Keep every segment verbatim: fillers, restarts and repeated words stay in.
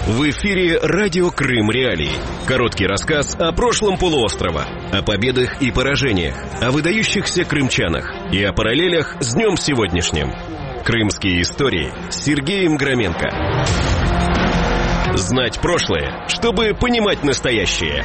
В эфире радио Крым Реалии. Короткий рассказ о прошлом полуострова, о победах и поражениях, о выдающихся крымчанах и о параллелях с днем сегодняшним. Крымские истории с Сергеем Громенко. Знать прошлое, чтобы понимать настоящее.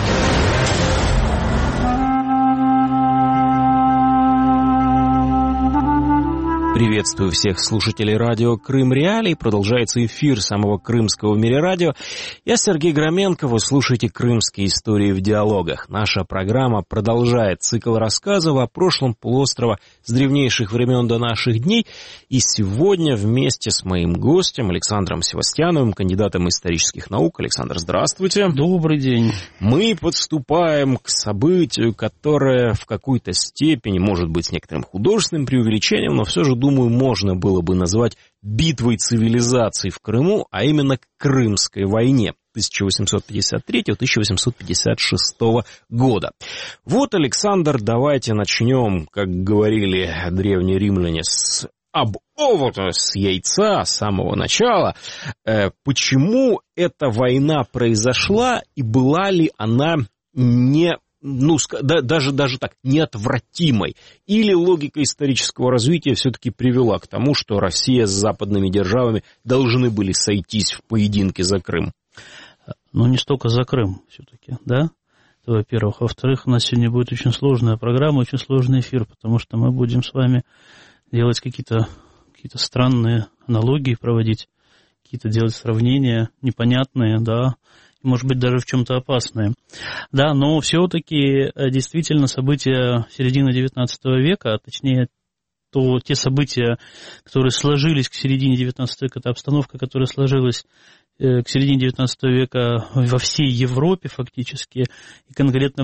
Приветствую всех слушателей радио Крым Реалии. Продолжается эфир самого крымского в мире радио. Я Сергей Громенко, вы слушаете «Крымские истории в диалогах». Наша программа продолжает цикл рассказов о прошлом полуострова с древнейших времен до наших дней. И сегодня вместе с моим гостем Александром Севастьяновым, кандидатом исторических наук. Александр, здравствуйте. Добрый день. Мы подступаем к событию, которое в какой-то степени, может быть, с некоторым художественным преувеличением, но все же, думаю, можно было бы назвать битвой цивилизаций в Крыму, а именно Крымской войне тысяча восемьсот пятьдесят третьего — тысяча восемьсот пятьдесят шестого года. Вот, Александр, давайте начнем, как говорили древние римляне, с об овота, с яйца, с самого начала. Э, почему эта война произошла и была ли она не... ну, да, даже, даже так, неотвратимой. Или логика исторического развития все-таки привела к тому, что Россия с западными державами должны были сойтись в поединке за Крым? Ну, не столько за Крым все-таки, да? Это, во-первых. Во-вторых, у нас сегодня будет очень сложная программа, очень сложный эфир, потому что мы будем с вами делать какие-то, какие-то странные аналогии, проводить, какие-то делать сравнения непонятные, да, может быть, даже в чем-то опасные. Да, но все-таки действительно события середины девятнадцатого века, а точнее то, те события, которые сложились к середине девятнадцатого века, это обстановка, которая сложилась к середине девятнадцатого века во всей Европе фактически, и конкретно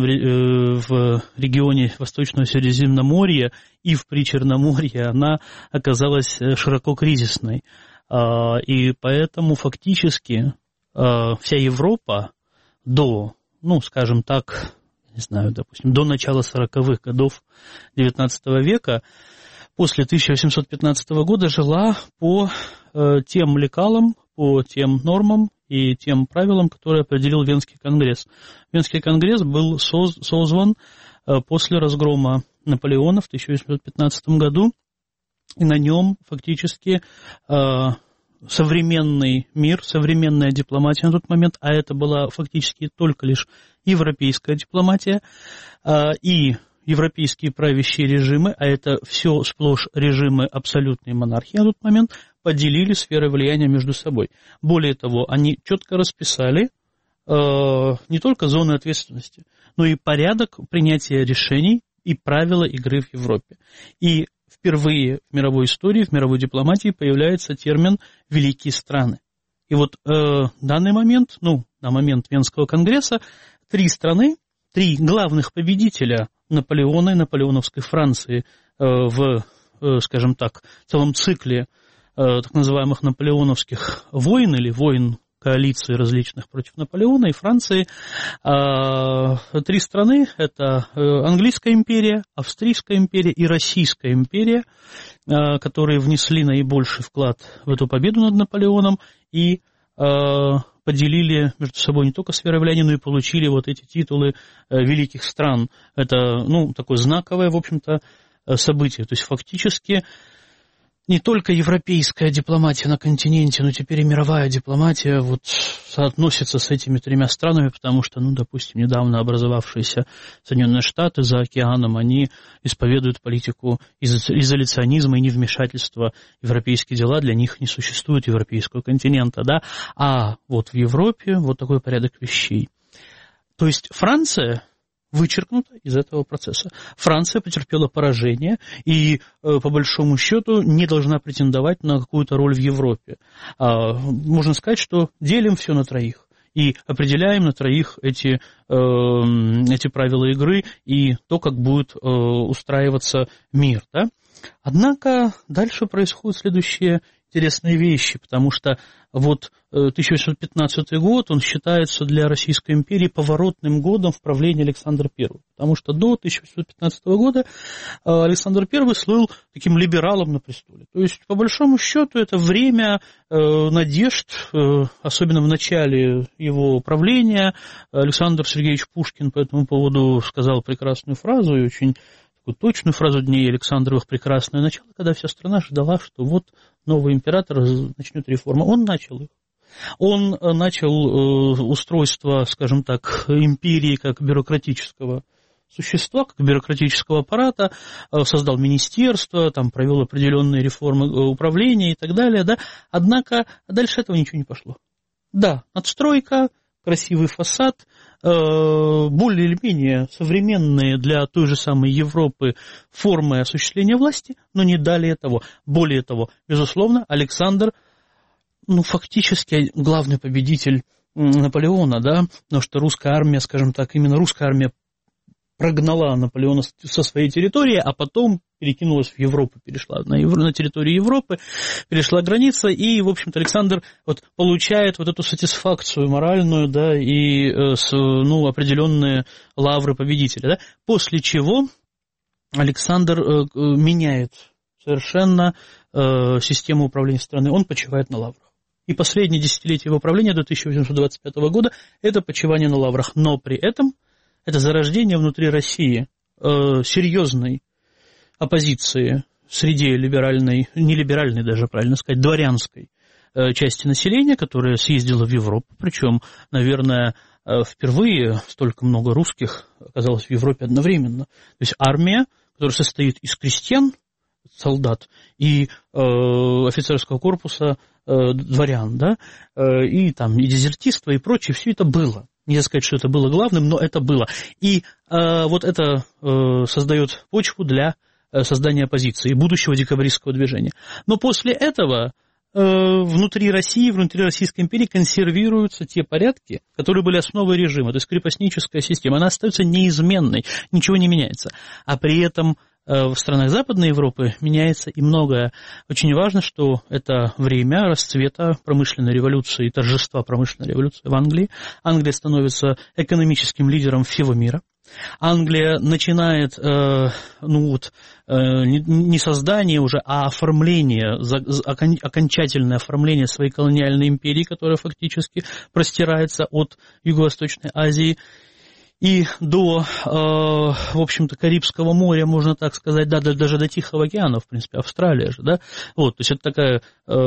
в регионе Восточного Средиземноморья и в Причерноморье, она оказалась широко кризисной. И поэтому фактически вся Европа до, ну, скажем так, не знаю, допустим, до начала сороковых годов девятнадцатого века, после тысяча восемьсот пятнадцатого года жила по э, тем лекалам, по тем нормам и тем правилам, которые определил Венский конгресс. Венский конгресс был соз, созван э, после разгрома Наполеона в тысяча восемьсот пятнадцатом году, и на нем фактически... Э, современный мир, современная дипломатия на тот момент, а это была фактически только лишь европейская дипломатия, и европейские правящие режимы, а это все сплошь режимы абсолютной монархии на тот момент, поделили сферы влияния между собой. Более того, они четко расписали не только зоны ответственности, но и порядок принятия решений и правила игры в Европе. И впервые в мировой истории, в мировой дипломатии появляется термин «великие страны». И вот э, в данный момент, ну, на момент Венского конгресса, три страны, три главных победителя Наполеона и наполеоновской Франции э, в, э, скажем так, целом цикле э, так называемых наполеоновских войн или войн коалиции различных против Наполеона и Франции. Три страны – это Английская империя, Австрийская империя и Российская империя, которые внесли наибольший вклад в эту победу над Наполеоном и поделили между собой не только сферы влияния, но и получили вот эти титулы великих стран. Это, ну, такое знаковое, в общем-то, событие. То есть фактически не только европейская дипломатия на континенте, но теперь и мировая дипломатия вот соотносится с этими тремя странами, потому что, ну, допустим, недавно образовавшиеся Соединенные Штаты за океаном, они исповедуют политику изоляционизма и невмешательства в европейские дела, для них не существует европейского континента, да, а вот в Европе вот такой порядок вещей. То есть Франция вычеркнута из этого процесса. Франция потерпела поражение и, по большому счету, не должна претендовать на какую-то роль в Европе. Можно сказать, что делим все на троих и определяем на троих эти, эти правила игры и то, как будет устраиваться мир. Да? Однако дальше происходят следующие интересные вещи, потому что вот тысяча восемьсот пятнадцатый год, он считается для Российской империи поворотным годом в правлении Александра Первого, потому что до тысяча восемьсот пятнадцатого года Александр Первый слыл таким либералом на престоле. То есть, по большому счету, это время надежд, особенно в начале его правления. Александр Сергеевич Пушкин по этому поводу сказал прекрасную фразу, и очень точную фразу дней Александровых «прекрасное начало», когда вся страна ждала, что вот новый император начнет реформы. Он начал их. Он начал устройство, скажем так, империи как бюрократического существа, как бюрократического аппарата, создал министерство, там, провел определенные реформы управления и так далее. Да? Однако дальше этого ничего не пошло. Да, надстройка, красивый фасад, более или менее современные для той же самой Европы формы осуществления власти, но не далее того. Более того, безусловно, Александр, ну, фактически главный победитель Наполеона, да, потому что русская армия, скажем так, именно русская армия прогнала Наполеона со своей территории, а потом перекинулась в Европу, перешла на, Евро, на территорию Европы, перешла граница, и, в общем-то, Александр вот получает вот эту сатисфакцию моральную, да, и, ну, определенные лавры победителя, да, после чего Александр меняет совершенно систему управления страной, он почивает на лаврах. И последнее десятилетие его правления до тысяча восемьсот двадцать пятого года – это почивание на лаврах, но при этом это зарождение внутри России э, серьезной оппозиции среди либеральной, не либеральной даже, правильно сказать, дворянской э, части населения, которая съездила в Европу. Причем, наверное, э, впервые столько много русских оказалось в Европе одновременно. То есть армия, которая состоит из крестьян, солдат, и э, офицерского корпуса э, дворян, да, э, и там и дезертирство, и прочее, все это было. Нельзя сказать, что это было главным, но это было. И э, вот это э, создает почву для э, создания оппозиции, будущего декабристского движения. Но после этого э, внутри России, внутри Российской империи консервируются те порядки, которые были основой режима, то есть крепостническая система. Она остается неизменной, ничего не меняется. А при этом в странах Западной Европы меняется и многое. Очень важно, что это время расцвета промышленной революции и торжества промышленной революции в Англии. Англия становится экономическим лидером всего мира. Англия начинает, э, ну вот, э, не создание уже, а оформление, окончательное оформление своей колониальной империи, которая фактически простирается от Юго-Восточной Азии и до, э, в общем-то, Карибского моря, можно так сказать, да, даже до Тихого океана, в принципе, Австралия же, да, вот, то есть это такая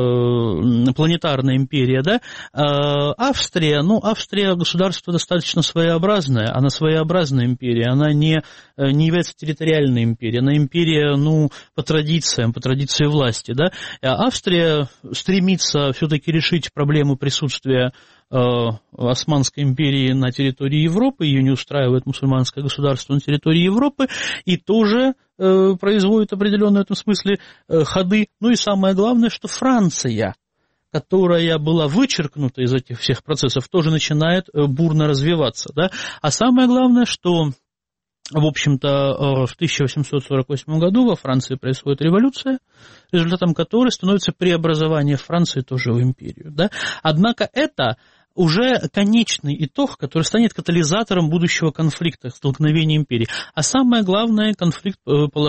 э, планетарная империя, да, э, Австрия, ну, Австрия государство достаточно своеобразное, она своеобразная империя, она не, не является территориальной империей, она империя, ну, по традициям, по традиции власти, да, а Австрия стремится все-таки решить проблему присутствия Османской империи на территории Европы, ее не устраивает мусульманское государство на территории Европы, и тоже э, производит определенные в этом смысле э, ходы. Ну и самое главное, что Франция, которая была вычеркнута из этих всех процессов, тоже начинает э, бурно развиваться. Да? А самое главное, что, в общем-то, в тысяча восемьсот сорок восьмом году во Франции происходит революция, результатом которой становится преобразование Франции тоже в империю. Да? Однако это уже конечный итог, который станет катализатором будущего конфликта, столкновения империй. А самое главное, конфликт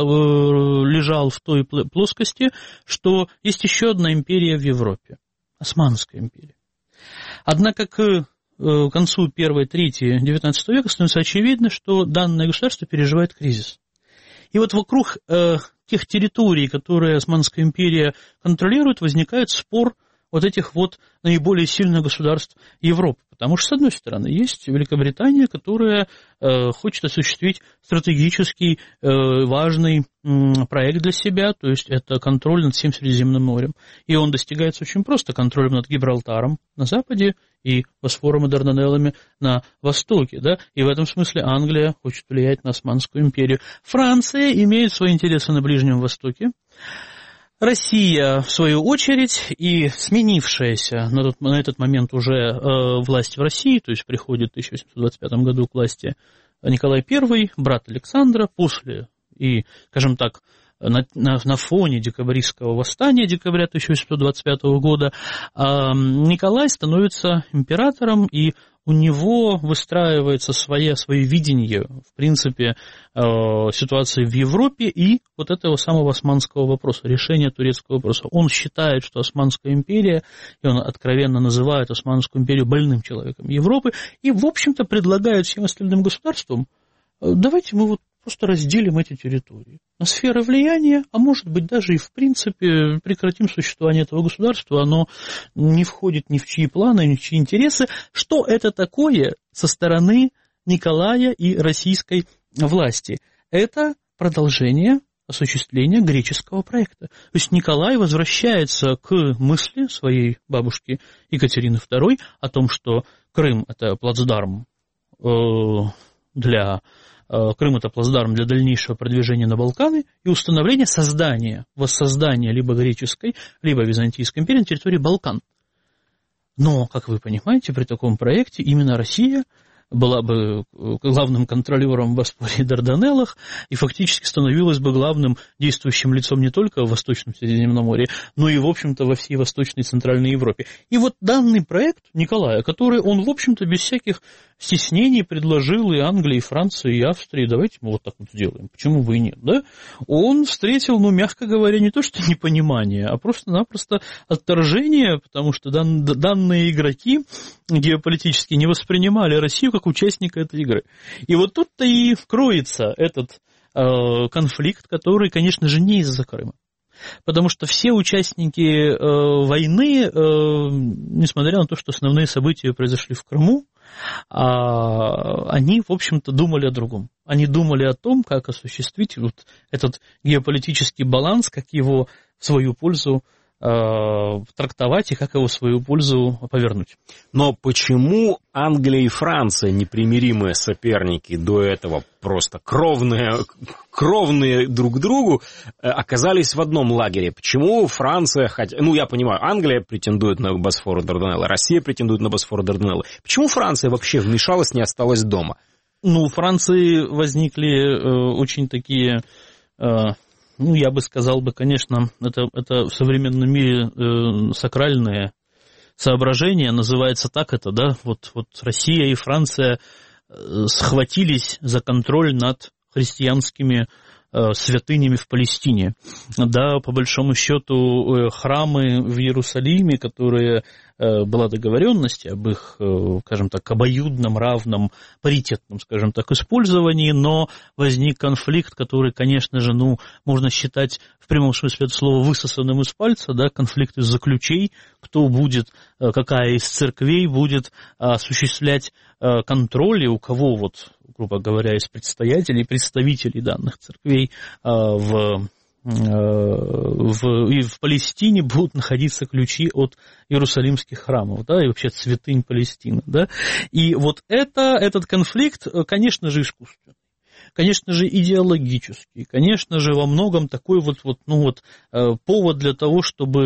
лежал в той плоскости, что есть еще одна империя в Европе, Османская империя. Однако к концу первой трети девятнадцатого века становится очевидно, что данное государство переживает кризис. И вот вокруг э, тех территорий, которые Османская империя контролирует, возникает спор вот этих вот наиболее сильных государств Европы. Потому что, с одной стороны, есть Великобритания, которая э, хочет осуществить стратегический э, важный э, проект для себя, то есть это контроль над всем Средиземным морем. И он достигается очень просто контролем над Гибралтаром на западе и Босфором и Дарданеллами на востоке. Да? И в этом смысле Англия хочет влиять на Османскую империю. Франция имеет свои интересы на Ближнем Востоке. Россия, в свою очередь, и сменившаяся на, тот, на этот момент уже э, власть в России, то есть приходит в тысяча восемьсот двадцать пятом году к власти Николай Первый, брат Александра, после и, скажем так, на, на, на фоне декабристского восстания декабря тысяча восемьсот двадцать пятого года Николай становится императором, и у него выстраивается свое, свое видение, в принципе, ситуации в Европе и вот этого самого османского вопроса, решения турецкого вопроса. Он считает, что Османская империя, и он откровенно называет Османскую империю больным человеком Европы, и, в общем-то, предлагает всем остальным государствам: давайте мы вот просто разделим эти территории на сферы влияния, а может быть даже и в принципе прекратим существование этого государства, оно не входит ни в чьи планы, ни в чьи интересы. Что это такое со стороны Николая и российской власти? Это продолжение осуществления греческого проекта. То есть Николай возвращается к мысли своей бабушки Екатерины второй о том, что Крым – это плацдарм для... Крым – это плацдарм для дальнейшего продвижения на Балканы и установления создания, воссоздания либо греческой, либо византийской империи на территории Балкан. Но, как вы понимаете, при таком проекте именно Россия была бы главным контролером в Босфоре и Дарданеллах и фактически становилась бы главным действующим лицом не только в Восточном Средиземноморье, но и, в общем-то, во всей Восточной и Центральной Европе. И вот данный проект Николая, который он, в общем-то, без всяких стеснений предложил и Англии, и Франции, и Австрии: давайте мы вот так вот сделаем, почему бы и нет, да? Он встретил, ну, мягко говоря, не то что непонимание, а просто-напросто отторжение, потому что дан, данные игроки геополитически не воспринимали Россию как участника этой игры. И вот тут-то и кроется этот э, конфликт, который, конечно же, не из-за Крыма. Потому что все участники э, войны, э, несмотря на то, что основные события произошли в Крыму, э, они, в общем-то, думали о другом. Они думали о том, как осуществить вот этот геополитический баланс, как его в свою пользу трактовать и как его в свою пользу повернуть. Но почему Англия и Франция, непримиримые соперники, до этого просто кровные, кровные друг другу, оказались в одном лагере? Почему Франция, хотя, ну я понимаю, Англия претендует на Босфор и Дарданеллы, Россия претендует на Босфор и Дарданеллы. Почему Франция вообще вмешалась, не осталась дома? Ну, у Франции возникли э, очень такие... Э, Ну, я бы сказал бы, конечно, это, это в современном мире э, сакральное соображение, называется так это, да, вот, вот Россия и Франция э, схватились за контроль над христианскими э, святынями в Палестине. Да, по большому счету, э, храмы в Иерусалиме, которые... была договоренность об их, скажем так, обоюдном, равном, паритетном, скажем так, использовании, но возник конфликт, который, конечно же, ну, можно считать в прямом смысле этого слова высосанным из пальца, да, конфликт из-за ключей, кто будет, какая из церквей будет осуществлять контроль, и у кого, вот, грубо говоря, из предстоятелей, представителей данных церквей в... В, и в Палестине будут находиться ключи от иерусалимских храмов, да, и вообще святынь Палестины, да, и вот это, этот конфликт, конечно же, искусственный, конечно же, идеологический, конечно же, во многом такой вот, вот, ну вот, повод для того, чтобы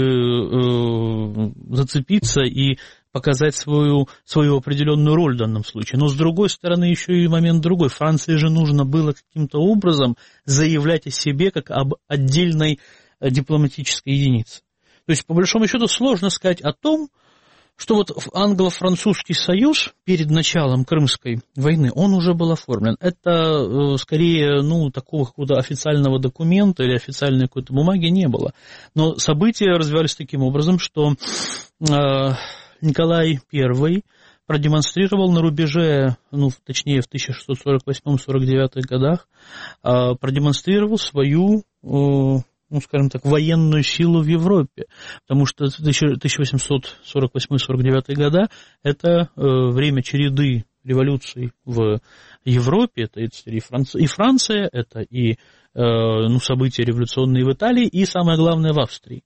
э, зацепиться и показать свою, свою определенную роль в данном случае. Но, с другой стороны, еще и момент другой. Франции же нужно было каким-то образом заявлять о себе как об отдельной дипломатической единице. То есть, по большому счету, сложно сказать о том, что вот англо-французский союз перед началом Крымской войны, он уже был оформлен. Это скорее, ну, такого какого-то официального документа или официальной какой-то бумаги не было. Но события развивались таким образом, что... Э, Николай Первый продемонстрировал на рубеже, ну, точнее, в тысяча шестьсот сорок восьмом — сорок девятом годах, продемонстрировал свою, ну, скажем так, военную силу в Европе, потому что тысяча восемьсот сорок восьмой — сорок девятый года – это время череды революций в Европе, это и Франция, и Франция, это и, ну, события революционные в Италии, и, самое главное, в Австрии.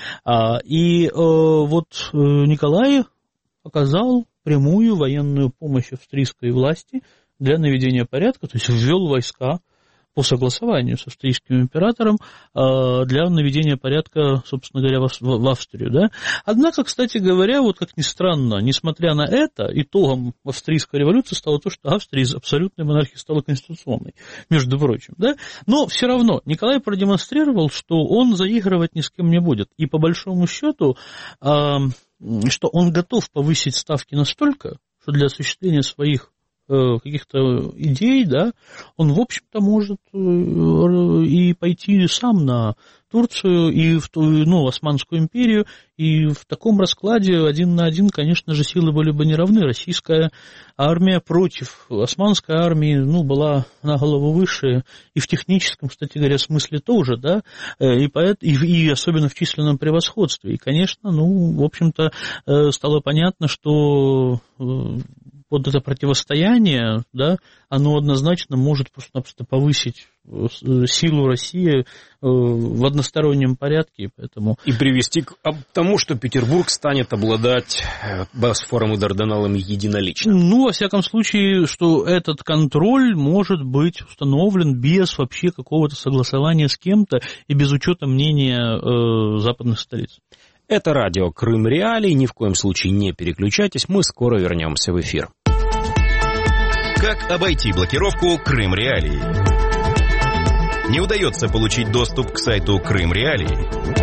И вот Николай оказал прямую военную помощь австрийской власти для наведения порядка, то есть ввел войска по согласованию с австрийским императором для наведения порядка, собственно говоря, в Австрию. Да? Однако, кстати говоря, вот как ни странно, несмотря на это, итогом австрийской революции стало то, что Австрия из абсолютной монархии стала конституционной, между прочим. Да? Но все равно Николай продемонстрировал, что он заигрывать ни с кем не будет. И по большому счету, что он готов повысить ставки настолько, что для осуществления своих каких-то идей, да, он, в общем-то, может и пойти сам на Турцию и в ту, ну, Османскую империю, и в таком раскладе один на один, конечно же, силы были бы не равны. Российская армия против османской армии, ну, была на голову выше, и в техническом, кстати говоря, смысле тоже, да, и, поэт, и, и особенно в численном превосходстве. И, конечно, ну, в общем-то, стало понятно, что вот это противостояние, да, оно однозначно может просто-напросто повысить силу России в одностороннем порядке, поэтому... И привести к тому, что Петербург станет обладать Босфором и Дарданеллом единолично. Ну, во всяком случае, что этот контроль может быть установлен без вообще какого-то согласования с кем-то и без учета мнения э, западных столиц. Это радио Крым Реалии, ни в коем случае не переключайтесь, мы скоро вернемся в эфир. Как обойти блокировку Крым Реалии? Не удается получить доступ к сайту Крым Реалии?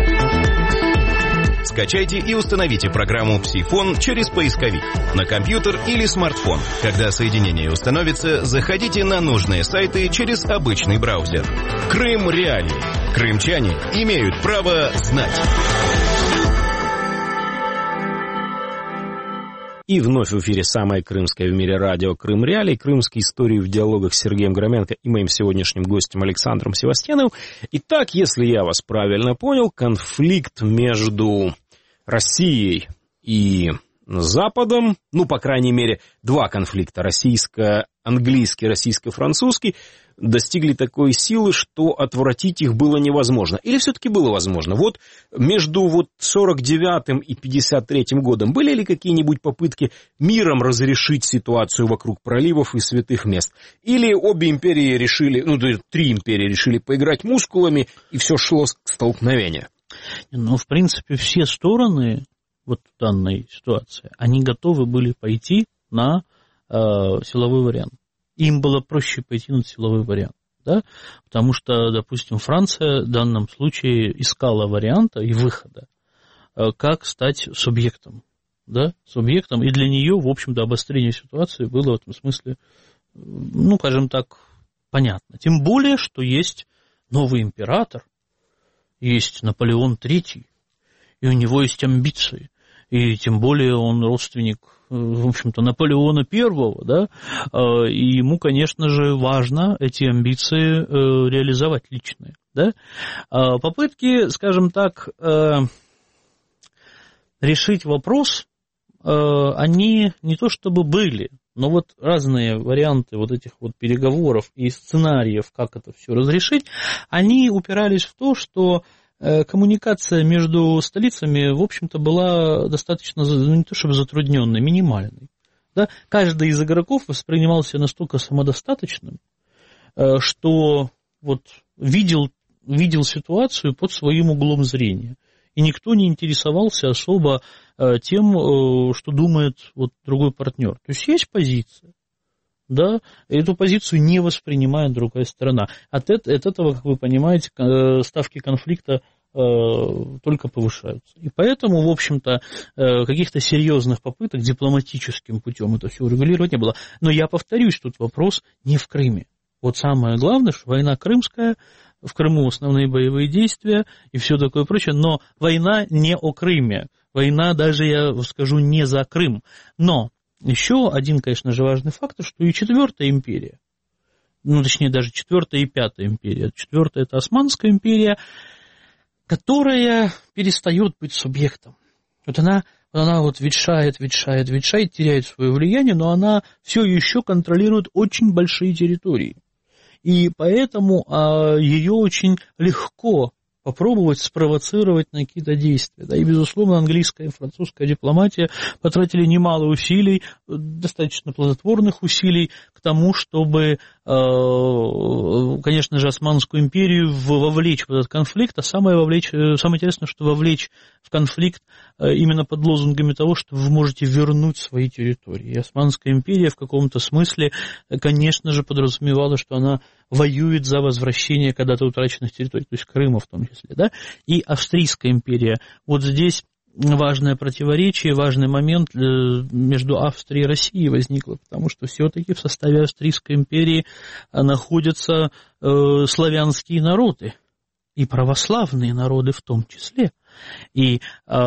Скачайте и установите программу Псифон через поисковик на компьютер или смартфон. Когда соединение установится, заходите на нужные сайты через обычный браузер. Крым Реалии. Крымчане имеют право знать. И вновь в эфире самое крымское в мире радио Крым Реалии, крымские истории в диалогах с Сергеем Громенко и моим сегодняшним гостем Александром Севастьяновым. Итак, если я вас правильно понял, конфликт между Россией и Западом, ну, по крайней мере, два конфликта, российско-английский, российско-французский, достигли такой силы, что отвратить их было невозможно. Или все-таки было возможно? Вот между вот сорок девятым и пятьдесят третьим годом были ли какие-нибудь попытки миром разрешить ситуацию вокруг проливов и святых мест? Или обе империи решили, ну, три империи решили поиграть мускулами, и все шло к столкновению? Ну, в принципе, все стороны вот в данной ситуации, они готовы были пойти на э, силовой вариант. Им было проще пойти на силовой вариант, да? Потому что, допустим, Франция в данном случае искала варианта и выхода, э, как стать субъектом, да? Субъектом, и для нее, в общем-то, обострение ситуации было в этом смысле, ну, скажем так, понятно. Тем более, что есть новый император, есть Наполеон Третий, и у него есть амбиции. И тем более он родственник, в общем-то, Наполеона Первого, да, и ему, конечно же, важно эти амбиции реализовать личные, да. Попытки, скажем так, решить вопрос, они не то чтобы были, но вот разные варианты вот этих вот переговоров и сценариев, как это все разрешить, они упирались в то, что коммуникация между столицами, в общем-то, была достаточно, ну, не то чтобы затрудненной, минимальной. Да? Каждый из игроков воспринимался настолько самодостаточным, что вот видел, видел ситуацию под своим углом зрения. И никто не интересовался особо тем, что думает вот другой партнер. То есть есть позиция, да, эту позицию не воспринимает другая сторона. От, от этого, как вы понимаете, ставки конфликта только повышаются. И поэтому, в общем-то, каких-то серьезных попыток дипломатическим путем это все урегулировать не было. Но я повторюсь, тут вопрос не в Крыме. Вот самое главное, что война крымская, в Крыму основные боевые действия и все такое прочее, но война не о Крыме. Война даже, я скажу, не за Крым. Но еще один, конечно же, важный фактор, что и Четвертая империя, ну, точнее, даже Четвертая и Пятая империя. Четвертая – это Османская империя, которая перестает быть субъектом. Вот она, она вот ветшает, ветшает, ветшает, теряет свое влияние, но она все еще контролирует очень большие территории. И поэтому а, ее очень легко попробовать спровоцировать на какие-то действия. Да, и, безусловно, английская и французская дипломатия потратили немало усилий, достаточно плодотворных усилий к тому, чтобы, конечно же, Османскую империю вовлечь в этот конфликт, а самое, вовлечь, самое интересное, что вовлечь в конфликт именно под лозунгами того, что вы можете вернуть свои территории. И Османская империя в каком-то смысле, конечно же, подразумевала, что она воюет за возвращение когда-то утраченных территорий, то есть Крыма в том числе, да, и Австрийская империя. Вот здесь важное противоречие, важный момент между Австрией и Россией возникло, потому что все-таки в составе Австрийской империи находятся э, славянские народы, и православные народы в том числе. И э,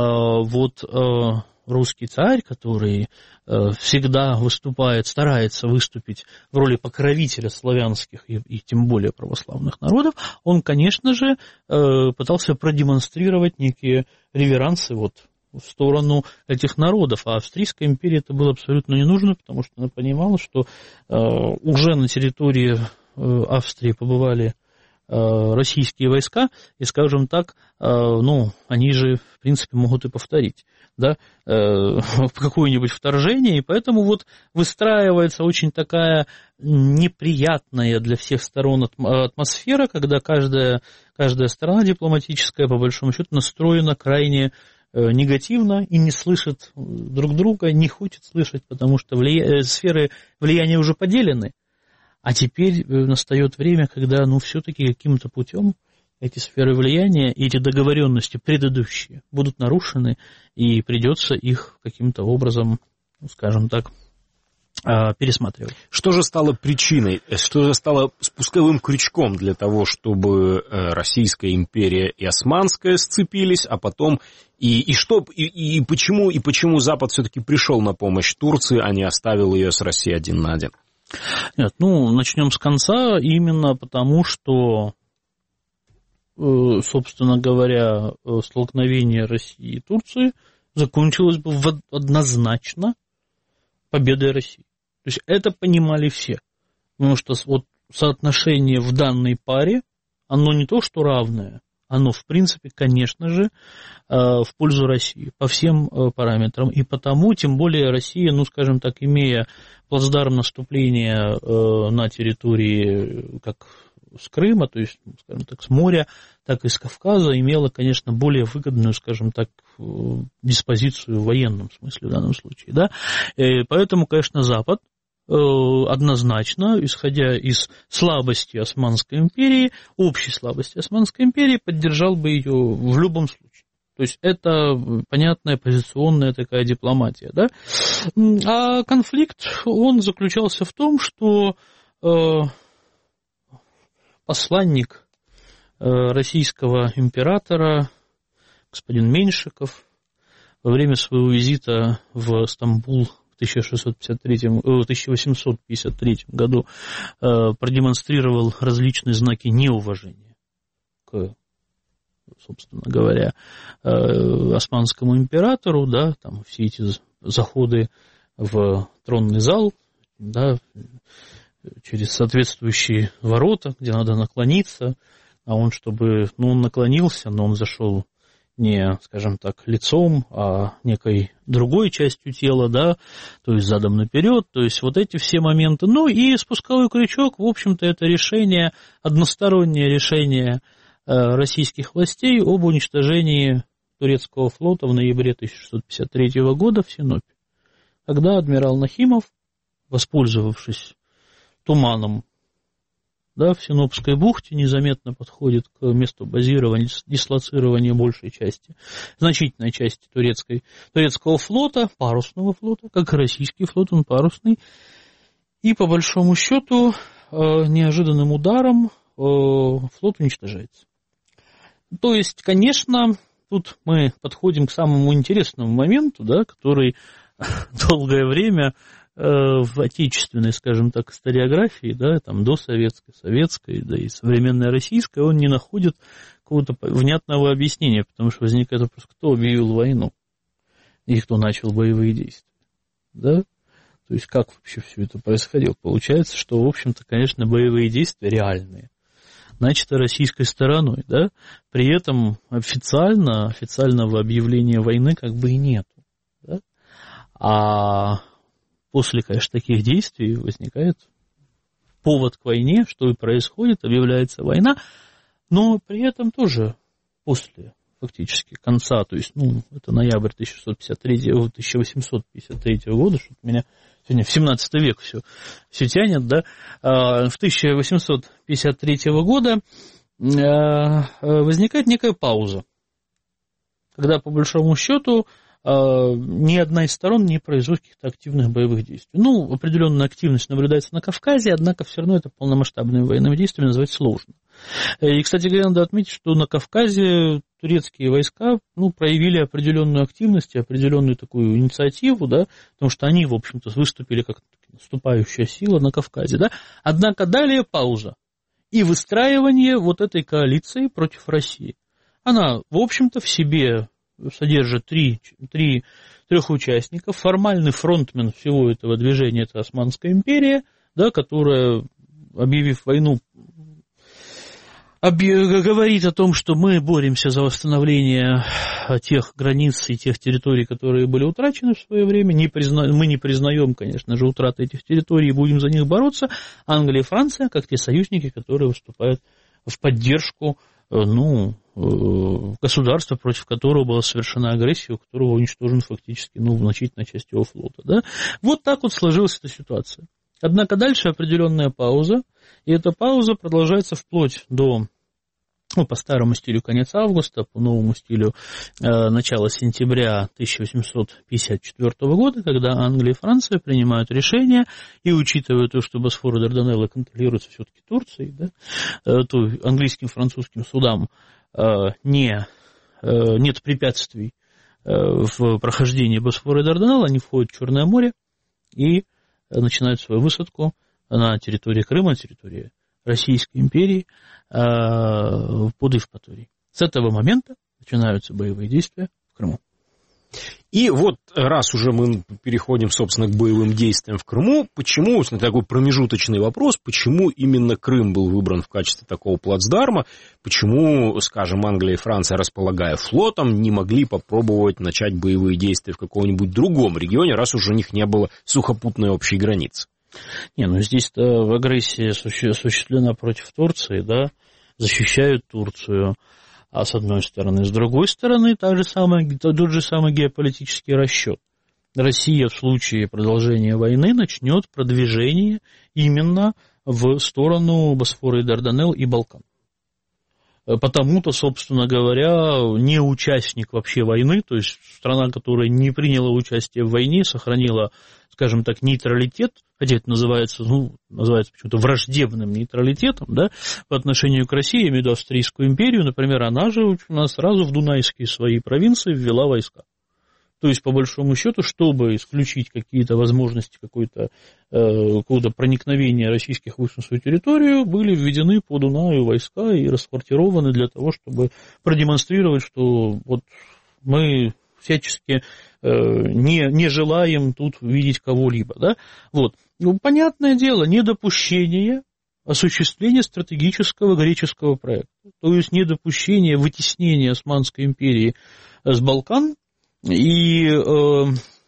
вот э, русский царь, который э, всегда выступает, старается выступить в роли покровителя славянских и, и тем более православных народов, он, конечно же, э, пытался продемонстрировать некие реверансы вот в сторону этих народов. А Австрийской империи это было абсолютно не нужно, потому что она понимала, что э, уже на территории э, Австрии побывали российские войска, и, скажем так, ну, они же, в принципе, могут и повторить, да, какое-нибудь вторжение, и поэтому вот выстраивается очень такая неприятная для всех сторон атмосфера, когда каждая, каждая сторона дипломатическая, по большому счету, настроена крайне негативно и не слышит друг друга, не хочет слышать, потому что влия... сферы влияния уже поделены. А теперь настает время, когда, ну, все-таки каким-то путем эти сферы влияния и эти договоренности предыдущие будут нарушены, и придется их каким-то образом, ну, скажем так, пересматривать. Что же стало причиной, что же стало спусковым крючком для того, чтобы Российская империя и Османская сцепились, а потом и, и что, и, и почему, и почему Запад все-таки пришел на помощь Турции, а не оставил ее с Россией один на один? Нет, ну, начнем с конца, именно потому, что, собственно говоря, столкновение России и Турции закончилось бы однозначно победой России. То есть это понимали все, потому что вот соотношение в данной паре, оно не то что равное, оно, в принципе, конечно же, в пользу России по всем параметрам. И потому, тем более, Россия, ну, скажем так, имея плацдарм наступления на территории как с Крыма, то есть, скажем так, с моря, так и с Кавказа, имела, конечно, более выгодную, скажем так, диспозицию в военном смысле в данном случае. Да? И поэтому, конечно, Запад однозначно, исходя из слабости Османской империи, общей слабости Османской империи, поддержал бы ее в любом случае. То есть это понятная позиционная такая дипломатия. Да? А конфликт, он заключался в том, что э, посланник э, российского императора, господин Меньшиков, во время своего визита в Стамбул в тысяча шестьсот пятьдесят третьем, тысяча восемьсот пятьдесят третьем году э, продемонстрировал различные знаки неуважения к, собственно говоря, э, османскому императору, да, там все эти заходы в тронный зал, да, через соответствующие ворота, где надо наклониться, а он, чтобы, ну, он наклонился, но он зашел не, скажем так, лицом, а некой другой частью тела, да, то есть задом наперед, то есть вот эти все моменты. Ну и спусковой крючок, в общем-то, это решение, одностороннее решение э, российских властей об уничтожении турецкого флота в ноябре тысяча шестьсот пятьдесят третьего года в Синопе, когда адмирал Нахимов, воспользовавшись туманом, да, в Синопской бухте, незаметно подходит к месту базирования, дислоцирования большей части, значительной части турецкой, турецкого флота, парусного флота, как и российский флот, он парусный, и по большому счету неожиданным ударом флот уничтожается. То есть, конечно, тут мы подходим к самому интересному моменту, да, который долгое время в отечественной, скажем так, историографии, да, там, досоветской, советской, да и современной российской, он не находит какого-то внятного объяснения, потому что возникает вопрос, кто объявил войну и кто начал боевые действия, да, то есть как вообще все это происходило. Получается, что, в общем-то, конечно, боевые действия реальные начато российской стороной, да, при этом официально, официального объявления войны как бы и нету, да? А после, конечно, таких действий возникает повод к войне, что и происходит, объявляется война, но при этом тоже после фактически конца, то есть, ну, это ноябрь тысяча восемьсот пятьдесят третьего года, что у меня сегодня в семнадцатый век все, все тянет, да, в тысяча восемьсот пятьдесят третьего года возникает некая пауза, когда, по большому счету, ни одна из сторон не производит каких-то активных боевых действий. Ну, определенная активность наблюдается на Кавказе, однако все равно это полномасштабными военными действиями назвать сложно. И, кстати говоря, надо отметить, что на Кавказе турецкие войска, ну, проявили определенную активность и определенную такую инициативу, да, потому что они, в общем-то, выступили как наступающая сила на Кавказе, да. Однако далее пауза и выстраивание вот этой коалиции против России. Она, в общем-то, в себе содержит три, три, трех участников. Формальный фронтмен всего этого движения – это Османская империя, да, которая, объявив войну, объ... говорит о том, что мы боремся за восстановление тех границ и тех территорий, которые были утрачены в свое время. Не призна... Мы не признаем, конечно же, утраты этих территорий и будем за них бороться. Англия и Франция, как те союзники, которые выступают в поддержку, ну, государства, против которого была совершена агрессия, у которого уничтожен фактически, ну, значительная часть его флота, да. Вот так вот сложилась эта ситуация. Однако дальше определенная пауза, и эта пауза продолжается вплоть до, ну, по старому стилю конец августа, по новому стилю э, начало сентября тысяча восемьсот пятьдесят четвёртого года, когда Англия и Франция принимают решение, и учитывая то, что Босфор и Дарданеллы контролируются все-таки Турцией, да, э, то английским и французским судам э, не, э, нет препятствий э, в прохождении Босфора и Дарданелл, они входят в Черное море и начинают свою высадку на территории Крыма, на территории Российской империи, под Евпаторией. С этого момента начинаются боевые действия в Крыму. И вот раз уже мы переходим, собственно, к боевым действиям в Крыму, почему, такой промежуточный вопрос, почему именно Крым был выбран в качестве такого плацдарма, почему, скажем, Англия и Франция, располагая флотом, не могли попробовать начать боевые действия в каком-нибудь другом регионе, раз уже у них не было сухопутной общей границы? Не, ну здесь-то агрессия осуществлена против Турции, да, защищают Турцию. А с одной стороны, с другой стороны, та же самая, тот же самый геополитический расчет. Россия в случае продолжения войны начнет продвижение именно в сторону Босфора и Дарданелл и Балкан. Потому-то, собственно говоря, не участник вообще войны, то есть страна, которая не приняла участие в войне, сохранила, скажем так, нейтралитет, хотя это называется, ну, называется почему-то враждебным нейтралитетом, да, по отношению к России, я имею в виду Австрийскую империю, например, она же у нас сразу в Дунайские свои провинции ввела войска. То есть, по большому счету, чтобы исключить какие-то возможности какой-то, э, какого-то проникновения российских войск на свою территорию, были введены по Дунаю войска и расквартированы для того, чтобы продемонстрировать, что вот мы всячески э, не, не желаем тут видеть кого-либо. Да? Вот. Ну, понятное дело, недопущение осуществления стратегического греческого проекта, то есть недопущение вытеснения Османской империи с Балкан, и, э,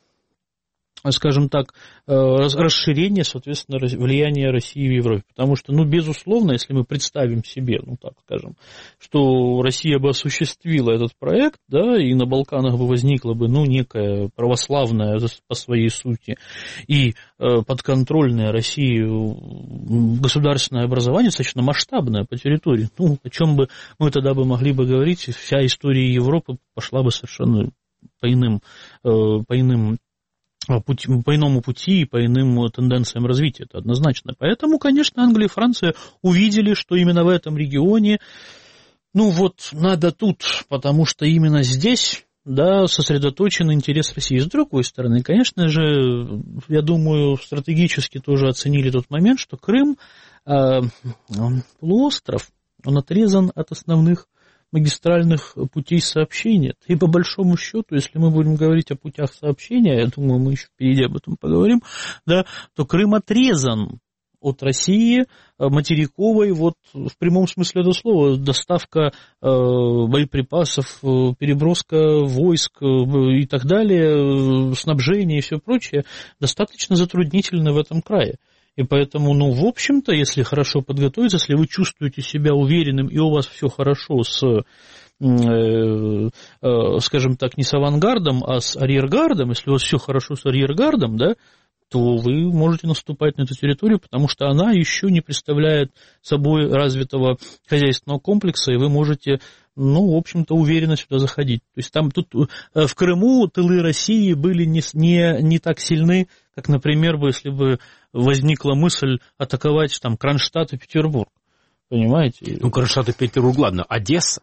скажем так, э, расширение, соответственно, влияния России в Европе. Потому что, ну, безусловно, если мы представим себе, ну, так скажем, что Россия бы осуществила этот проект, да, и на Балканах бы возникла бы, ну, некая православная по своей сути и э, подконтрольное России государственное образование, достаточно масштабное по территории, ну, о чем бы мы тогда бы могли бы говорить, вся история Европы пошла бы совершенно по иным, по иным пути, по иному пути и по иным тенденциям развития, это однозначно. Поэтому, конечно, Англия и Франция увидели, что именно в этом регионе, ну вот, надо тут, потому что именно здесь, да, сосредоточен интерес России. С другой стороны, конечно же, я думаю, стратегически тоже оценили тот момент, что Крым, э, полуостров, он отрезан от основных магистральных путей сообщения. И по большому счету, если мы будем говорить о путях сообщения, я думаю, мы еще впереди об этом поговорим, да, то Крым отрезан от России, материковой, вот в прямом смысле этого слова, доставка э, боеприпасов, переброска войск и так далее, снабжение и все прочее, достаточно затруднительно в этом крае. И поэтому, ну, в общем-то, если хорошо подготовиться, если вы чувствуете себя уверенным и у вас все хорошо с, э, э, скажем так, не с авангардом, а с арьергардом, если у вас все хорошо с арьергардом, да, то вы можете наступать на эту территорию, потому что она еще не представляет собой развитого хозяйственного комплекса, и вы можете, ну, в общем-то, уверенно сюда заходить. То есть там тут в Крыму тылы России были не, не, не так сильны, как, например, бы, если бы возникла мысль атаковать там Кронштадт и Петербург. Понимаете? Ну, Кронштадт и Петербург, ладно, Одесса?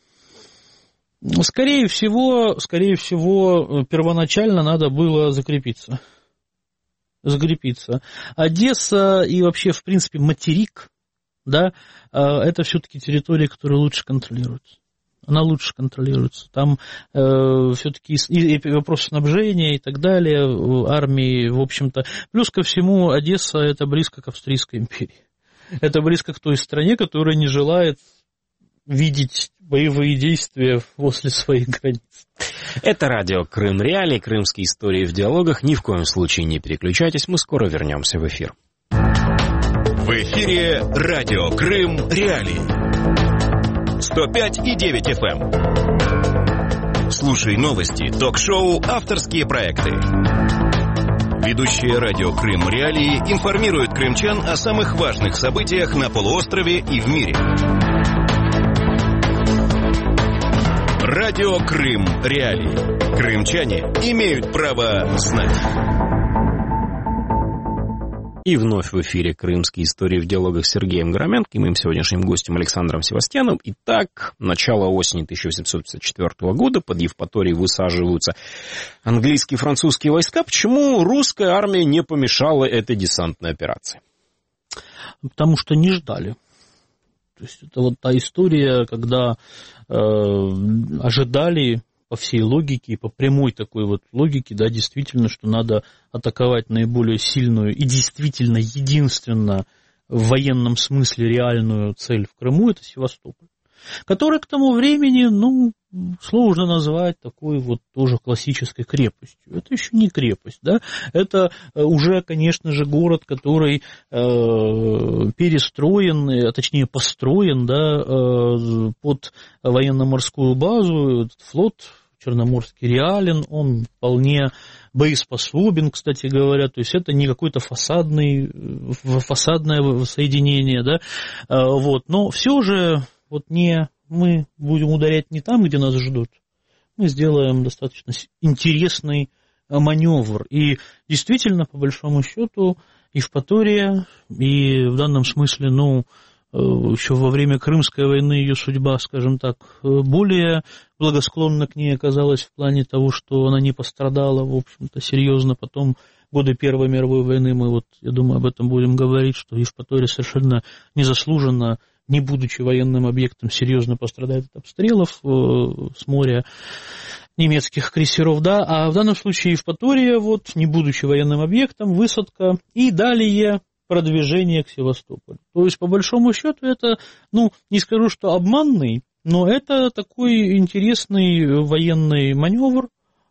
Скорее всего, скорее всего, первоначально надо было закрепиться. закрепиться. Одесса и вообще, в принципе, материк, да, это все-таки территория, которая лучше контролируется. Она лучше контролируется. Там э, все-таки и, и вопрос снабжения и так далее, армии, в общем-то. Плюс ко всему, Одесса – это близко к Австрийской империи. Это близко к той стране, которая не желает видеть боевые действия возле своих границ. Это радио Крым Реалии, крымские истории в диалогах. Ни в коем случае не переключайтесь, мы скоро вернемся в эфир. В эфире радио Крым Реалии. сто пять и девять эф эм. Слушай новости, ток-шоу, авторские проекты. Ведущие радио Крым Реалии информируют крымчан о самых важных событиях на полуострове и в мире. Радио Крым Реалии. Крымчане имеют право знать. И вновь в эфире «Крымские истории в диалогах» с Сергеем Громенко и моим сегодняшним гостем Александром Севастьяновым. Итак, начало осени тысяча восемьсот пятьдесят четвёртого года, под Евпаторией высаживаются английские и французские войска. Почему русская армия не помешала этой десантной операции? Потому что не ждали. То есть это вот та история, когда э, ожидали по всей логике, по прямой такой вот логике, да, действительно, что надо атаковать наиболее сильную и действительно единственно в военном смысле реальную цель в Крыму, это Севастополь, который к тому времени, ну, сложно назвать такой вот тоже классической крепостью. Это еще не крепость, да, это уже, конечно же, город, который э, перестроен, а точнее построен, да, э, под военно-морскую базу, этот флот Черноморский реален, он вполне боеспособен, кстати говоря, то есть это не какое-то фасадный, фасадное соединение, да, вот, но все же вот не, мы будем ударять не там, где нас ждут, мы сделаем достаточно интересный маневр, и действительно, по большому счету, Евпатория, и в данном смысле, ну, еще во время Крымской войны ее судьба, скажем так, более благосклонна к ней оказалась в плане того, что она не пострадала, в общем-то, серьезно. Потом, в годы Первой мировой войны, мы вот, я думаю, об этом будем говорить, что Евпатория совершенно незаслуженно, не будучи военным объектом, серьезно пострадает от обстрелов с моря немецких крейсеров, да, а в данном случае Евпатория, вот, не будучи военным объектом, высадка и далее продвижение к Севастополю. То есть, по большому счету, это, ну, не скажу, что обманный, но это такой интересный военный маневр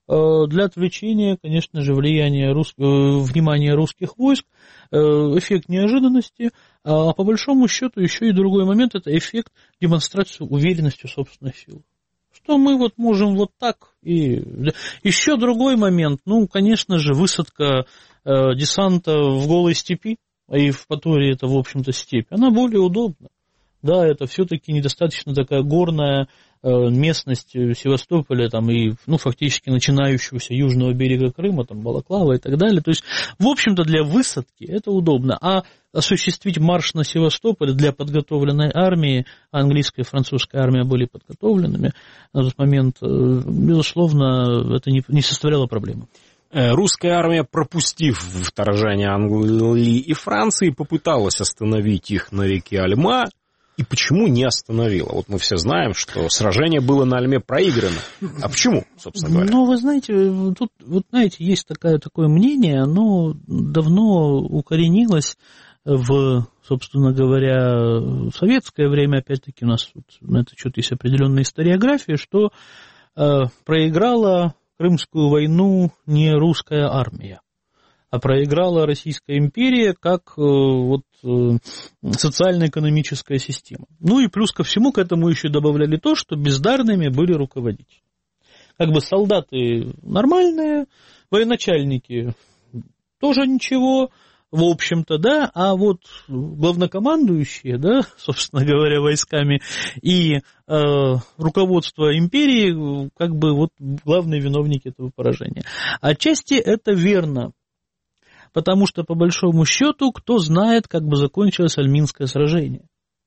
для отвлечения, конечно же, влияния рус... внимания русских войск, эффект неожиданности, а по большому счету еще и другой момент, это эффект демонстрации уверенности в собственных силах. Что мы вот можем вот так. И еще другой момент, ну, конечно же, высадка десанта в голой степи, а Евпатория это, в общем-то, степь, она более удобна. Да, это все-таки недостаточно такая горная э, местность Севастополя, там, и, ну, фактически начинающегося южного берега Крыма, там, Балаклава и так далее. То есть, в общем-то, для высадки это удобно. А осуществить марш на Севастополь для подготовленной армии, английская и французская армия были подготовленными на тот момент, э, безусловно, это не, не составляло проблемы. Русская армия, пропустив вторжение Англии и Франции, попыталась остановить их на реке Альма. И почему не остановила? Вот мы все знаем, что сражение было на Альме проиграно. А почему, собственно говоря? Ну, вы знаете, тут, вот знаете, есть такое, такое мнение, оно давно укоренилось в, собственно говоря, советское время, опять-таки, у нас вот на этот счет есть определенная историография, что э, проиграла Крымскую войну не русская армия, а проиграла Российская империя как э, вот, э, социально-экономическая система. Ну и плюс ко всему к этому еще добавляли то, что бездарными были руководители. Как бы солдаты нормальные, военачальники тоже ничего, в общем-то, да, а вот главнокомандующие, да, собственно говоря, войсками и э, руководство империи, как бы вот главные виновники этого поражения. Отчасти это верно, потому что, по большому счету, кто знает, как бы закончилось Альминское сражение.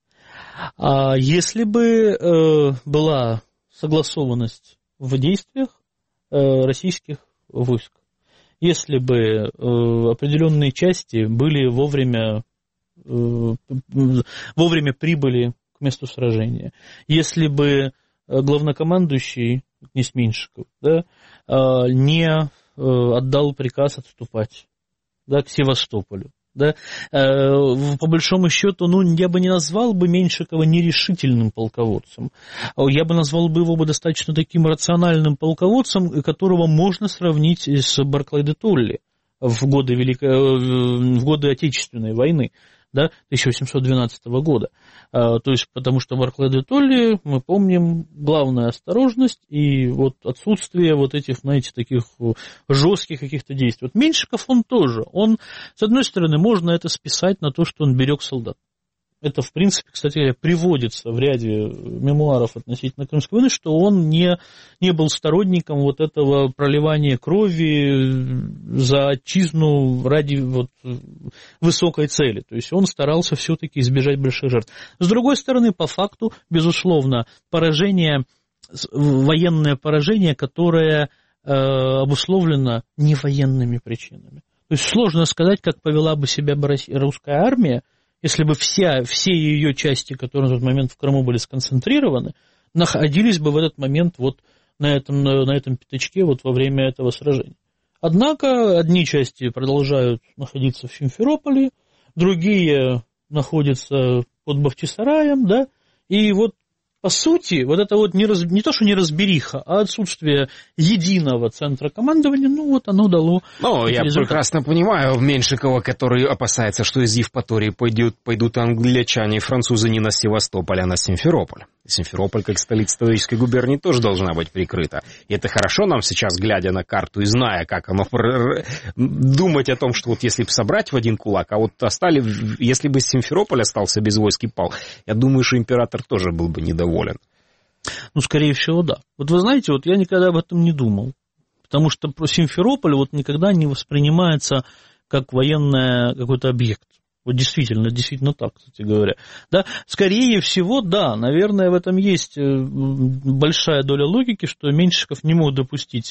А если бы э, была согласованность в действиях э, российских войск, если бы э, определенные части были вовремя, э, вовремя прибыли к месту сражения, если бы главнокомандующий, князь Меньшиков, да, э, не э, отдал приказ отступать, да, к Севастополю. Да, по большому счету, ну, я бы не назвал бы Меньшикова нерешительным полководцем. Я бы назвал бы его бы достаточно таким рациональным полководцем, которого можно сравнить с Барклай де Толли в годы, Великой, в годы Отечественной войны, да, тысяча восемьсот двенадцатого года. То есть, потому что Барклай де Толли, мы помним, главная осторожность и вот отсутствие вот этих, знаете, таких жестких каких-то действий. Вот Меньшиков, он тоже, он, с одной стороны, можно это списать на то, что он берег солдат. Это, в принципе, кстати говоря, приводится в ряде мемуаров относительно Крымской войны, что он не, не был сторонником вот этого проливания крови за отчизну ради вот высокой цели. То есть он старался все-таки избежать больших жертв. С другой стороны, по факту, безусловно, поражение, военное поражение, которое э, обусловлено не военными причинами. То есть сложно сказать, как повела бы себя бы русская армия, если бы вся, все ее части, которые на тот момент в Крыму были сконцентрированы, находились бы в этот момент вот на этом, на этом пятачке вот во время этого сражения. Однако одни части продолжают находиться в Симферополе, другие находятся под Бахчисараем, да, и вот по сути, вот это вот не, раз, не то, что неразбериха, а отсутствие единого центра командования, ну вот оно дало... Ну, я результат. Прекрасно понимаю Меньшикова, который опасается, что из Евпатории пойдут, пойдут англичане и французы не на Севастополь, а на Симферополь. Симферополь, как столица Таврической губернии, тоже должна быть прикрыта. И это хорошо нам сейчас, глядя на карту и зная, как оно... думать о том, что вот если бы собрать в один кулак, а вот остали... Если бы Симферополь остался без войск и пал, я думаю, что император тоже был бы недоволен. Ну, скорее всего, да. Вот вы знаете, вот я никогда об этом не думал. Потому что Симферополь вот никогда не воспринимается как военный какой-то объект. Вот действительно, действительно так, кстати говоря. Да, скорее всего, да, наверное, в этом есть большая доля логики, что Меньшиков не мог допустить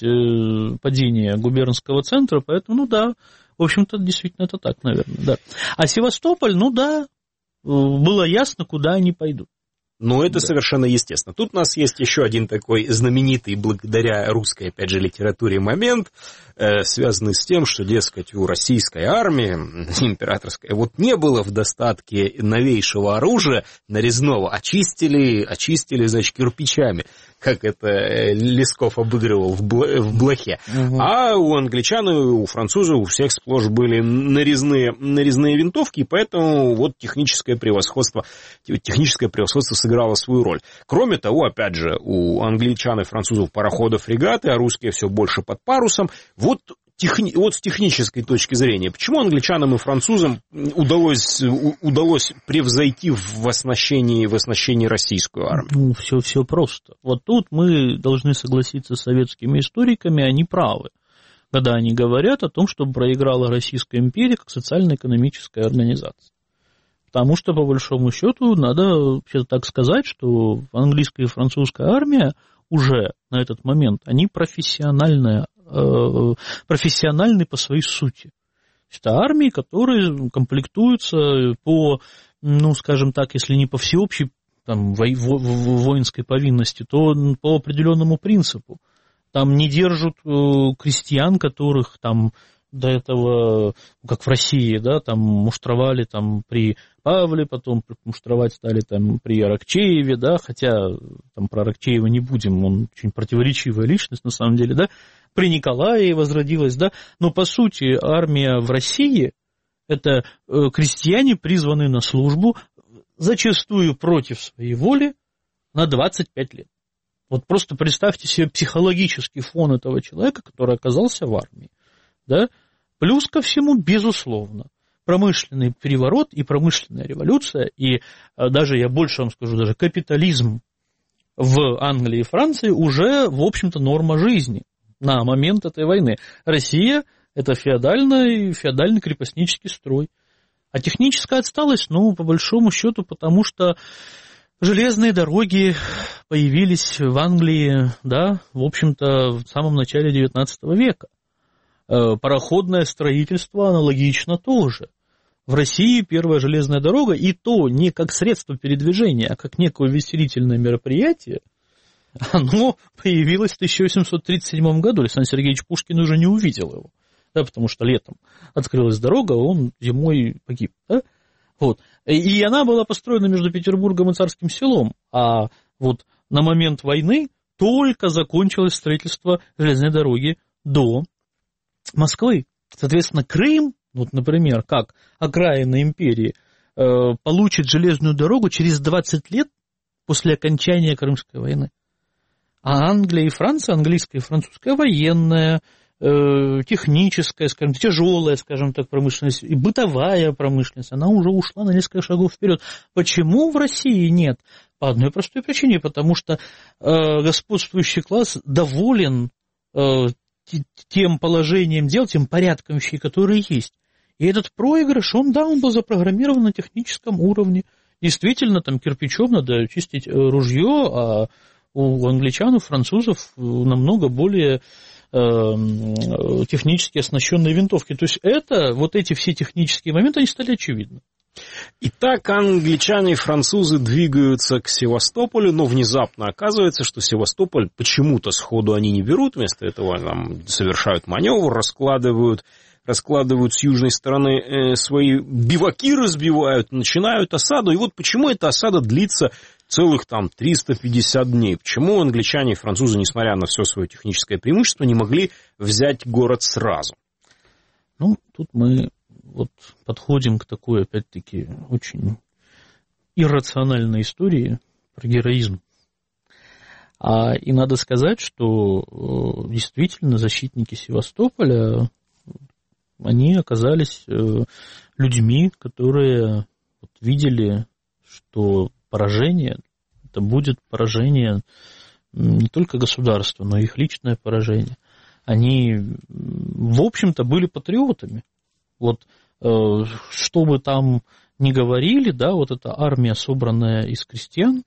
падения губернского центра, поэтому, ну да, в общем-то, действительно это так, наверное, да. А Севастополь, ну да, было ясно, куда они пойдут. Ну, это да. совершенно естественно. Тут у нас есть еще один такой знаменитый, благодаря русской, опять же, литературе момент, э, связанный с тем, что, дескать, у российской армии, императорской, вот не было в достатке новейшего оружия нарезного, очистили, очистили, значит, кирпичами, как это Лесков обыгрывал в, бл- в Блохе. Угу. А у англичан, у французов, у всех сплошь были нарезные, нарезные винтовки, и поэтому вот техническое превосходство, техническое превосходство сыграло свою роль. Кроме того, опять же, у англичан и французов пароходы, фрегаты, а русские все больше под парусом. Вот, техни... вот с технической точки зрения, почему англичанам и французам удалось, удалось превзойти в оснащении, в оснащении российскую армию? Ну, все, все просто. Вот тут мы должны согласиться с советскими историками, они правы, когда они говорят о том, что проиграла Российская империя как социально-экономическая организация. Потому что, по большому счету, надо вообще так сказать, что английская и французская армия уже на этот момент, они профессиональная, э, профессиональны по своей сути. Это армии, которые комплектуются по, ну, скажем так, если не по всеобщей там, во, во, воинской повинности, то по определенному принципу. Там не держат э, крестьян, которых там до этого, как в России, да, там муштровали там при Павле, потом муштровать стали там при Аракчееве, да, хотя там про Аракчеева не будем, он очень противоречивая личность на самом деле, да, при Николае возродилась, да, но по сути армия в России – это крестьяне, призванные на службу, зачастую против своей воли, на двадцать пять лет. Вот просто представьте себе психологический фон этого человека, который оказался в армии. Да? Плюс ко всему, безусловно, промышленный переворот и промышленная революция, и даже, я больше вам скажу, даже капитализм в Англии и Франции уже, в общем-то, норма жизни на момент этой войны. Россия – это феодальный, феодальный крепостнический строй. А техническая отсталость, ну, по большому счету, потому что железные дороги появились в Англии, да, в общем-то, в самом начале девятнадцатого века. Пароходное строительство аналогично тоже. В России первая железная дорога, и то не как средство передвижения, а как некое увеселительное мероприятие, оно появилось в тысяча восемьсот тридцать седьмом году. Александр Сергеевич Пушкин уже не увидел его, да, потому что летом открылась дорога, а он зимой погиб. Да? Вот. И она была построена между Петербургом и Царским Селом, а вот на момент войны только закончилось строительство железной дороги до Москвы. Соответственно, Крым, вот, например, как окраина империи, э, получит железную дорогу через двадцать лет после окончания Крымской войны. А Англия и Франция, английская и французская военная, э, техническая, скажем, тяжелая, скажем так, промышленность и бытовая промышленность, она уже ушла на несколько шагов вперед. Почему в России нет? По одной простой причине, потому что э, господствующий класс доволен э, тем положением дел, тем порядком вещей, которые есть. И этот проигрыш, он, да, он был запрограммирован на техническом уровне. Действительно, там кирпичом надо чистить ружье, а у англичан, у французов намного более э, технически оснащенные винтовки. То есть это, вот эти все технические моменты, они стали очевидны. Итак, англичане и французы двигаются к Севастополю, но внезапно оказывается, что Севастополь почему-то сходу они не берут, вместо этого там совершают маневр, раскладывают, раскладывают с южной стороны э, свои биваки, разбивают, начинают осаду. И вот почему эта осада длится целых там триста пятьдесят дней. Почему англичане и французы, несмотря на все свое техническое преимущество, не могли взять город сразу? Ну, тут мы вот подходим к такой, опять-таки, очень иррациональной истории про героизм. А, и надо сказать, что действительно защитники Севастополя, они оказались людьми, которые вот видели, что поражение, это будет поражение не только государства, но и их личное поражение. Они, в общем-то, были патриотами. Вот что бы там ни говорили, да, вот эта армия, собранная из крестьян,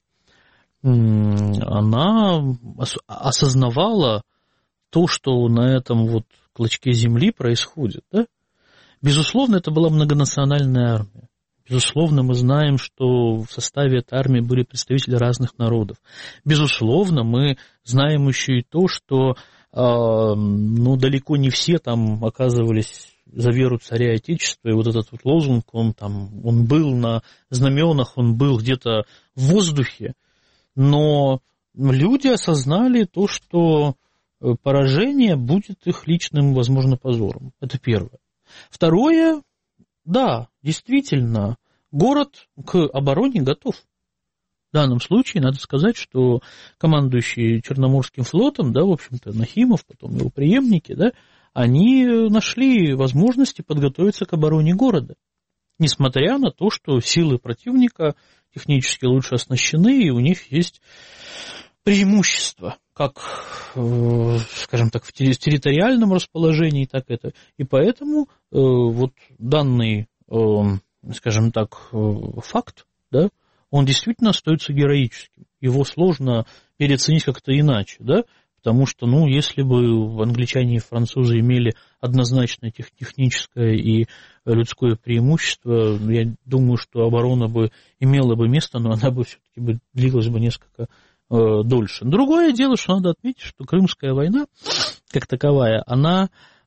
она осознавала то, что на этом вот клочке земли происходит, да. Безусловно, это была многонациональная армия. Безусловно, мы знаем, что в составе этой армии были представители разных народов. Безусловно, мы знаем еще и то, что ну, далеко не все там оказывались за веру царя и отечества, и вот этот вот лозунг, он там, он был на знаменах, он был где-то в воздухе, но люди осознали то, что поражение будет их личным, возможно, позором. Это первое. Второе, да, действительно, город к обороне готов. В данном случае надо сказать, что командующий Черноморским флотом, да, в общем-то, Нахимов, потом его преемники, да, они нашли возможности подготовиться к обороне города, несмотря на то, что силы противника технически лучше оснащены, и у них есть преимущество, как, скажем так, в территориальном расположении, так это. И поэтому вот данный, скажем так, факт, да, он действительно остается героическим. Его сложно переоценить как-то иначе, да, потому что, ну, если бы англичане и французы имели однозначное тех, техническое и людское преимущество, я думаю, что оборона бы имела бы место, но она бы все-таки бы длилась бы несколько э, дольше. Другое дело, что надо отметить, что Крымская война, как таковая, она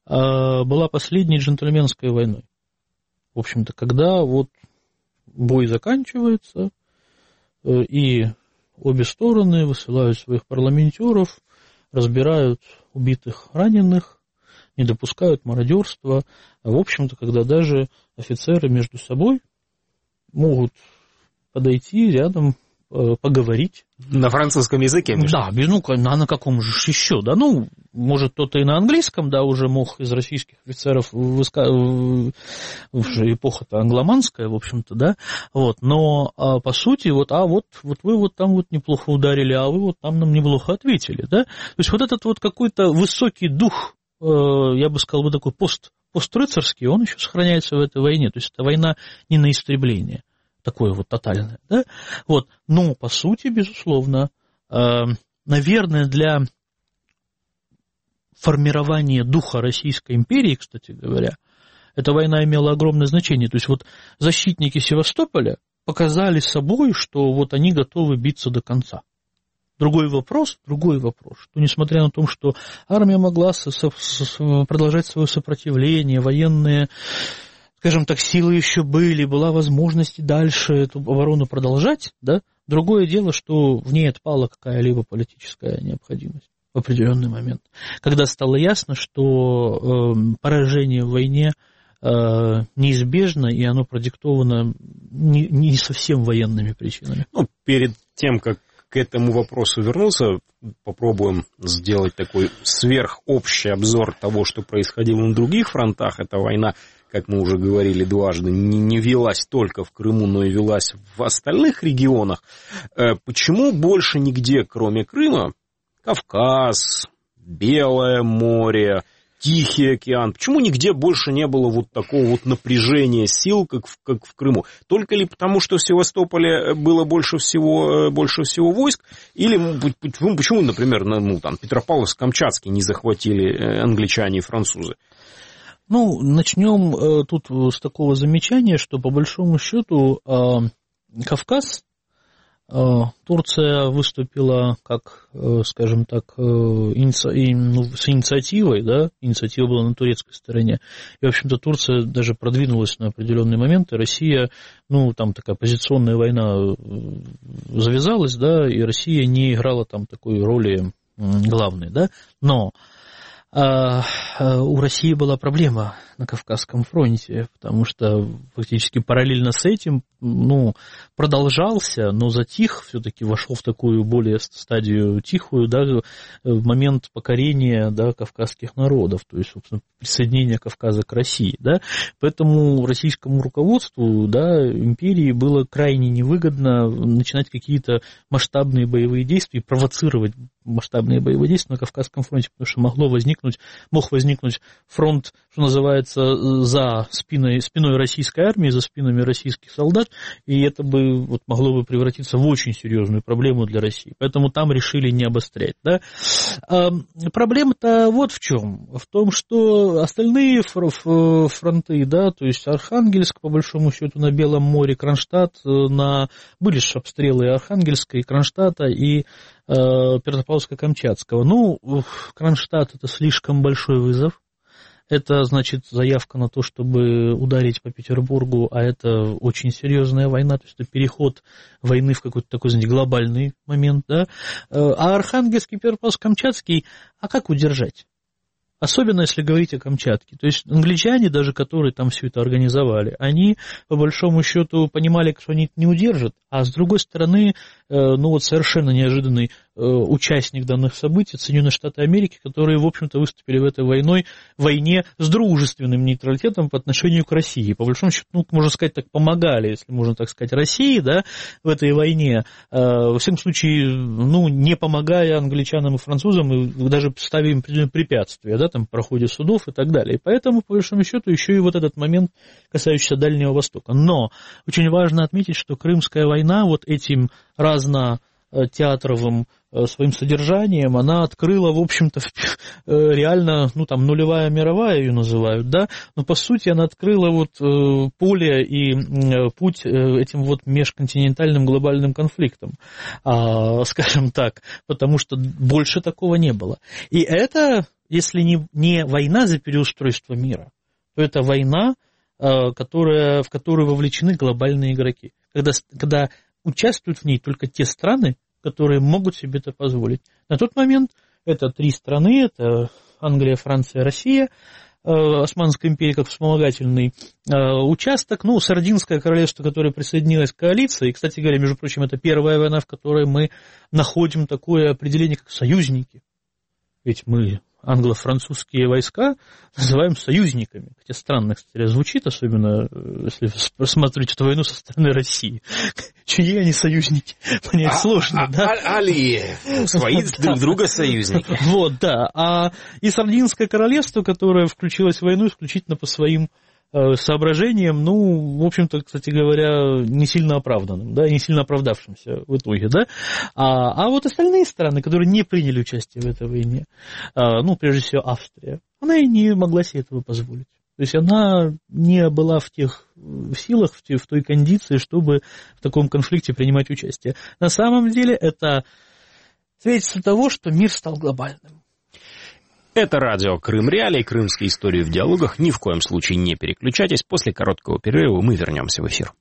была последней джентльменской войной. В общем-то, когда вот бой заканчивается, и обе стороны высылают своих парламентеров, разбирают убитых, раненых, не допускают мародерства. В общем-то, когда даже офицеры между собой могут подойти рядом, поговорить. На французском языке? Да, без, ну, на, на каком же еще, да, ну, может, кто-то и на английском, да, уже мог из российских офицеров, выска... уже эпоха-то англоманская, в общем-то, да, вот, но, а, по сути, вот, а вот, вот вы вот там вот неплохо ударили, а вы вот там нам неплохо ответили, да, то есть вот этот вот какой-то высокий дух, э, я бы сказал, вот такой пост, пострыцарский, он еще сохраняется в этой войне, то есть это война не на истребление. Такое вот тотальное, да, вот, но, по сути, безусловно, э, наверное, для формирования духа Российской империи, кстати говоря, эта война имела огромное значение, то есть вот защитники Севастополя показали собой, что вот они готовы биться до конца. Другой вопрос, другой вопрос, что несмотря на то, что армия могла со- со- со- продолжать свое сопротивление, военные, скажем так, силы еще были, была возможность и дальше эту оборону продолжать, да, другое дело, что в ней отпала какая-либо политическая необходимость в определенный момент, когда стало ясно, что э, поражение в войне э, неизбежно, и оно продиктовано не, не совсем военными причинами. Ну, перед тем, как к этому вопросу вернуться, попробуем сделать такой сверхобщий обзор того, что происходило на других фронтах. Эта война, как мы уже говорили дважды, не, не велась только в Крыму, но и велась в остальных регионах. Почему больше нигде, кроме Крыма, Кавказ, Белое море, Тихий океан, почему нигде больше не было вот такого вот напряжения сил, как в, как в Крыму? Только ли потому, что в Севастополе было больше всего, больше всего войск? Или почему, например, ну, там, Петропавловск-Камчатский не захватили англичане и французы? Ну, начнем э, тут с такого замечания, что по большому счету э, Кавказ, э, Турция выступила как, э, скажем так, э, иници... и, ну, с инициативой, да, инициатива была на турецкой стороне, и, в общем-то, Турция даже продвинулась на определенный момент, и Россия, ну, там такая позиционная война завязалась, да, и Россия не играла там такой роли главной, да, но у России была проблема на Кавказском фронте, потому что фактически параллельно с этим, ну, продолжался, но затих, все-таки вошел в такую более стадию тихую, да, в момент покорения, да, кавказских народов, то есть, собственно, присоединения Кавказа к России, да, поэтому российскому руководству, да, империи было крайне невыгодно начинать какие-то масштабные боевые действия, провоцировать масштабные боевые действия на Кавказском фронте, потому что могло возникнуть, мог возникнуть фронт, что называется, за спиной, спиной российской армии, за спинами российских солдат, и это бы вот, могло бы превратиться в очень серьезную проблему для России. Поэтому там решили не обострять. Да? А проблема-то вот в чем. В том, что остальные фронты, да, то есть Архангельск, по большому счету, на Белом море, Кронштадт, на... были же обстрелы Архангельска, и Кронштадта, и Петропавловска-Камчатского. Ну, Кронштадт — это слишком большой вызов. Это, значит, заявка на то, чтобы ударить по Петербургу, а это очень серьезная война, то есть это переход войны в какой-то такой, знаете, глобальный момент, да. А Архангельский, Петропавловск-Камчатский, а как удержать? Особенно, если говорить о Камчатке. То есть англичане, даже которые там все это организовали, они, по большому счету, понимали, что они это не удержат, а с другой стороны, ну вот совершенно неожиданный участник данных событий, Соединенные Штаты Америки, которые, в общем-то, выступили в этой войной, войне с дружественным нейтралитетом по отношению к России. По большому счету, ну, можно сказать, так помогали, если можно так сказать, России, да, в этой войне. Во всяком случае, ну, не помогая англичанам и французам, и даже ставя им определенные препятствия, да, там, в проходе судов и так далее. И поэтому, по большому счету, еще и вот этот момент, касающийся Дальнего Востока. Но очень важно отметить, что Крымская война вот этим разно театровым своим содержанием, она открыла, в общем-то, реально, ну, там, нулевая мировая ее называют, да, но, по сути, она открыла вот поле и путь этим вот межконтинентальным глобальным конфликтам, скажем так, потому что больше такого не было. И это, если не, не война за переустройство мира, то это война, которая, в которую вовлечены глобальные игроки, когда, когда участвуют в ней только те страны, которые могут себе это позволить. На тот момент это три страны, это Англия, Франция, Россия, Османская империя как вспомогательный участок, ну, Сардинское королевство, которое присоединилось к коалиции, и, кстати говоря, между прочим, это первая война, в которой мы находим такое определение, как союзники. Ведь мы англо-французские войска называем союзниками. Хотя странно, кстати, звучит, особенно если посмотреть эту войну со стороны России. Чьи они союзники? Понять сложно, да? Али, свои друг друга союзники. Вот, да. А и Сардинское королевство, которое включилось в войну исключительно по своим соображением, ну, в общем-то, кстати говоря, не сильно оправданным, да, не сильно оправдавшимся в итоге, да, а, а вот остальные страны, которые не приняли участие в этой войне, а, ну, прежде всего Австрия, она и не могла себе этого позволить. То есть она не была в тех силах, в, те, в той кондиции, чтобы в таком конфликте принимать участие. На самом деле это свидетельство того, что мир стал глобальным. Это радио Крым Реалии, крымские истории в диалогах. Ни в коем случае не переключайтесь. После короткого перерыва мы вернемся в эфир.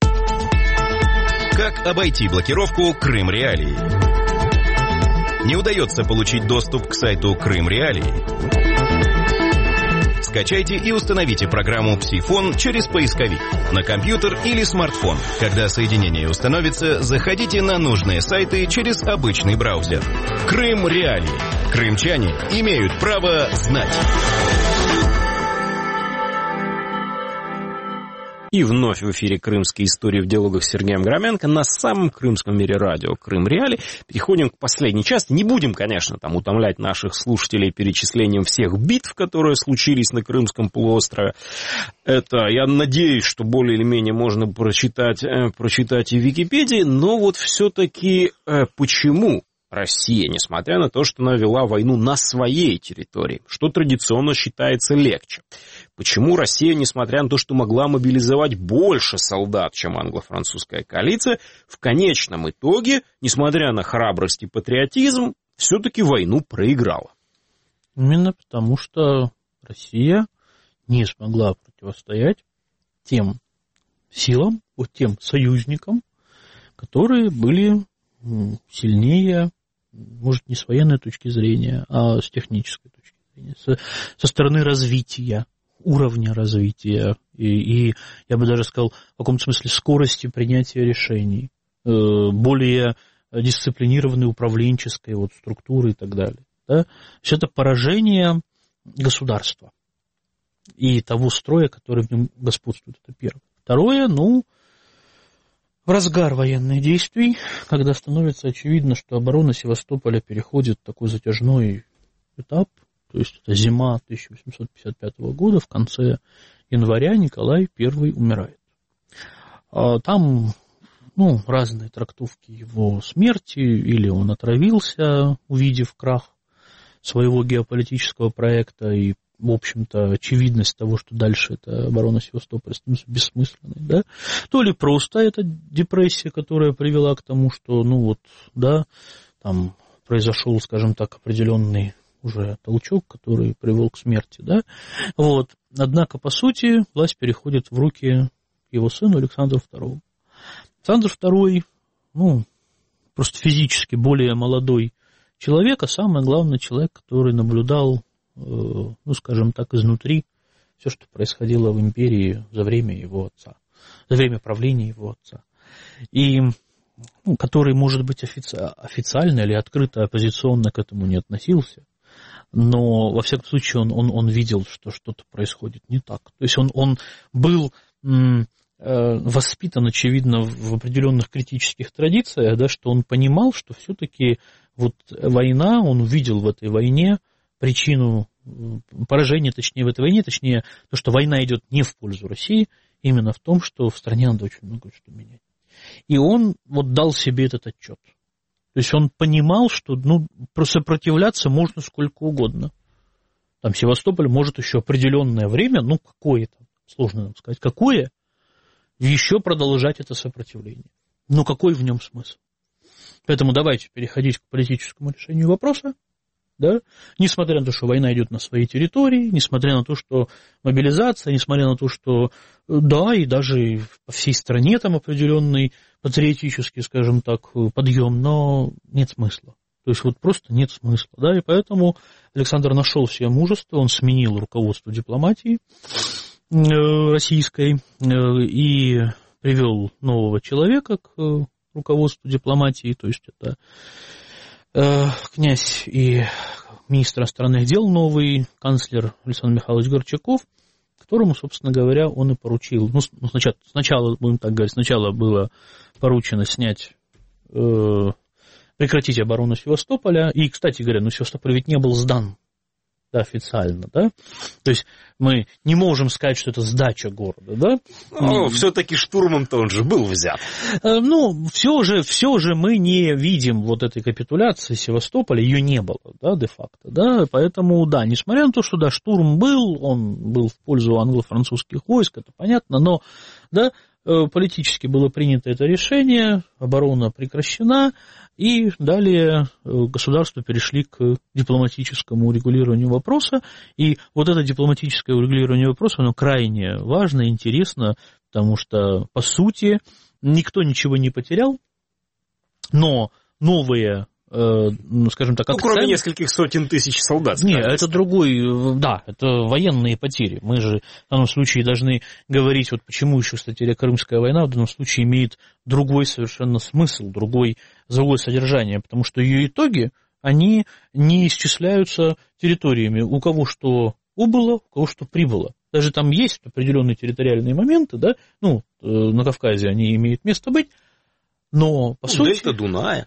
Как обойти блокировку Крым Реалии? Не удается получить доступ к сайту Крым Реалии? Скачайте и установите программу «Псифон» через поисковик на компьютер или смартфон. Когда соединение установится, заходите на нужные сайты через обычный браузер. Крым Реалии. Крымчане имеют право знать. И вновь в эфире «Крымские истории в диалогах» с Сергеем Громенко на самом крымском мире радио Крым Реалии. Переходим к последней части. Не будем, конечно, там утомлять наших слушателей перечислением всех битв, которые случились на Крымском полуострове. Это, я надеюсь, что более или менее можно прочитать, э, прочитать и в Википедии, но вот все-таки э, почему Россия, несмотря на то, что она вела войну на своей территории, что традиционно считается легче. Почему Россия, несмотря на то, что могла мобилизовать больше солдат, чем англо-французская коалиция, в конечном итоге, несмотря на храбрость и патриотизм, все-таки войну проиграла? Именно потому, что Россия не смогла противостоять тем силам, вот тем союзникам, которые были сильнее, может, не с военной точки зрения, а с технической точки зрения, со, со стороны развития, уровня развития, и, и, я бы даже сказал, в каком-то смысле скорости принятия решений, э, более дисциплинированной управленческой вот, структуры и так далее. Да? Все это поражение государства и того строя, который в нем господствует, это первое. Второе, ну, в разгар военных действий, когда становится очевидно, что оборона Севастополя переходит в такой затяжной этап, то есть это зима тысяча восемьсот пятьдесят пятого года, в конце января Николай Первый умирает. Там ну, разные трактовки его смерти, или он отравился, увидев крах своего геополитического проекта и, в общем-то, очевидность того, что дальше эта оборона Севастополя становится бессмысленной, да, то ли просто это депрессия, которая привела к тому, что, ну вот, да, там произошел, скажем так, определенный уже толчок, который привел к смерти, да, вот, однако, по сути, власть переходит в руки его сыну Александру Второму. Александр Второй, ну, просто физически более молодой человек, а самое главное, человек, который наблюдал, ну, скажем так, изнутри все, что происходило в империи за время его отца, за время правления его отца. И ну, который, может быть, офици... официально или открыто оппозиционно к этому не относился, но, во всяком случае, он, он, он видел, что что-то происходит не так. То есть он, он был м, э, воспитан, очевидно, в определенных критических традициях, да, что он понимал, что все-таки вот война, он увидел в этой войне причину поражения, точнее, в этой войне, точнее, то, что война идет не в пользу России, именно в том, что в стране надо очень много что менять. И он вот дал себе этот отчет. То есть он понимал, что ну, сопротивляться можно сколько угодно. Там Севастополь может еще определенное время, ну какое-то, сложно нам сказать, какое, еще продолжать это сопротивление. Но какой в нем смысл? Поэтому давайте переходить к политическому решению вопроса. Да? Несмотря на то, что война идет на своей территории, несмотря на то, что мобилизация, несмотря на то, что да, и даже по всей стране там определенный патриотический, скажем так, подъем, но нет смысла. То есть вот просто нет смысла. Да? И поэтому Александр нашел в себе мужество, он сменил руководство дипломатии российской и привел нового человека к руководству дипломатии, то есть это князь и министр иностранных дел новый, канцлер Александр Михайлович Горчаков, которому, собственно говоря, он и поручил. Ну, сначала, сначала будем так говорить, сначала было поручено снять, э, прекратить оборону Севастополя. И, кстати говоря, ну, Севастополь ведь не был сдан, да, официально, да? То есть мы не можем сказать, что это сдача города, да? Ну, все-таки штурмом-то он же был взят. Ну, все же, все же мы не видим вот этой капитуляции Севастополя, ее не было, да, де-факто, да? Поэтому, да, несмотря на то, что, да, штурм был, он был в пользу англо-французских войск, это понятно, но, да, политически было принято это решение, оборона прекращена, и далее государства перешли к дипломатическому урегулированию вопроса, и вот это дипломатическое урегулирование вопроса, оно крайне важно, интересно, потому что, по сути, никто ничего не потерял, но новые, ну, скажем так, акценты... Ну, кроме нескольких сотен тысяч солдат. Нет, это другой, да, это военные потери. Мы же в данном случае должны говорить, вот почему еще, кстати, Крымская война в данном случае имеет другой совершенно смысл, другой, другое содержание, потому что ее итоги, они не исчисляются территориями, у кого что убыло, у кого что прибыло. Даже там есть определенные территориальные моменты, да, ну, на Кавказе они имеют место быть, но, по ну, сути... Дельта Дуная.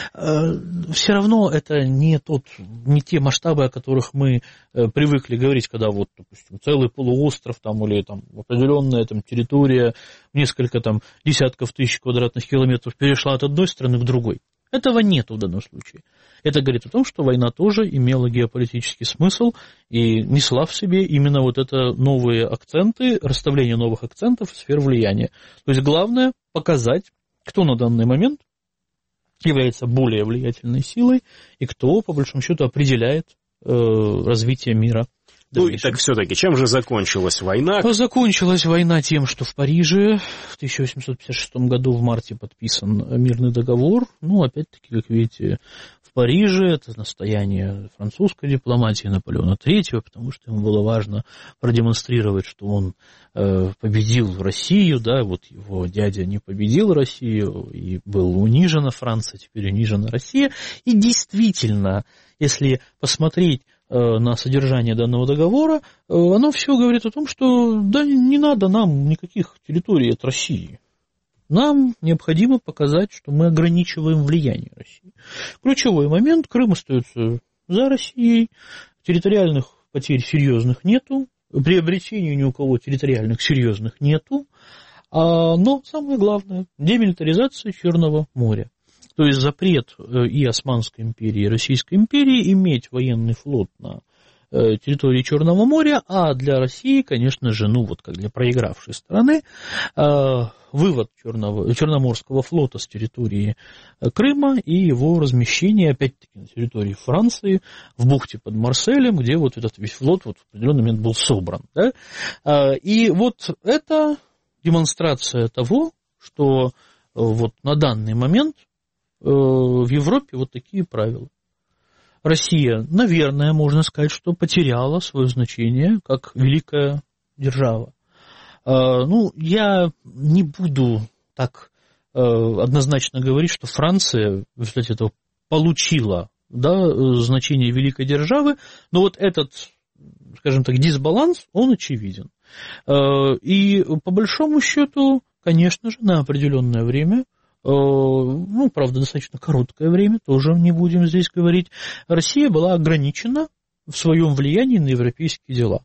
Все равно это не, тот, не те масштабы, о которых мы привыкли говорить, когда вот, допустим, целый полуостров там, или там, определенная там, территория, несколько там, десятков тысяч квадратных километров перешла от одной страны к другой. Этого нет в данном случае. Это говорит о том, что война тоже имела геополитический смысл и несла в себе именно вот это новые акценты, расставление новых акцентов в сфер влияния. То есть главное показать, кто на данный момент является более влиятельной силой и кто, по большому счету, определяет э, развитие мира. Ну и так все-таки, чем же закончилась война? Закончилась война тем, что в Париже в тысяча восемьсот пятьдесят шестом году в марте подписан мирный договор. Ну, опять-таки, как видите, в Париже это настояние французской дипломатии Наполеона третьего, потому что ему было важно продемонстрировать, что он э, победил Россию, да, вот его дядя не победил Россию и был унижена Франция, теперь унижена Россия. И действительно, если посмотреть на содержание данного договора, оно все говорит о том, что да, не надо нам никаких территорий от России. Нам необходимо показать, что мы ограничиваем влияние России. Ключевой момент: Крым остается за Россией, территориальных потерь серьезных нету, приобретений ни у кого территориальных серьезных нету, но самое главное – демилитаризация Черного моря. То есть запрет и Османской империи, и Российской империи иметь военный флот на территории Черного моря, а для России, конечно же, ну вот как для проигравшей стороны, вывод Черного, Черноморского флота с территории Крыма и его размещение, опять-таки, на территории Франции, в бухте под Марселем, где вот этот весь флот вот в определенный момент был собран. Да? И вот это демонстрация того, что вот на данный момент в Европе вот такие правила. Россия, наверное, можно сказать, что потеряла свое значение как великая держава. Ну, я не буду так однозначно говорить, что Франция в результате этого получила, да, значение великой державы, но вот этот, скажем так, дисбаланс, он очевиден. И по большому счету, конечно же, на определенное время, ну, правда, достаточно короткое время, тоже не будем здесь говорить, Россия была ограничена в своем влиянии на европейские дела.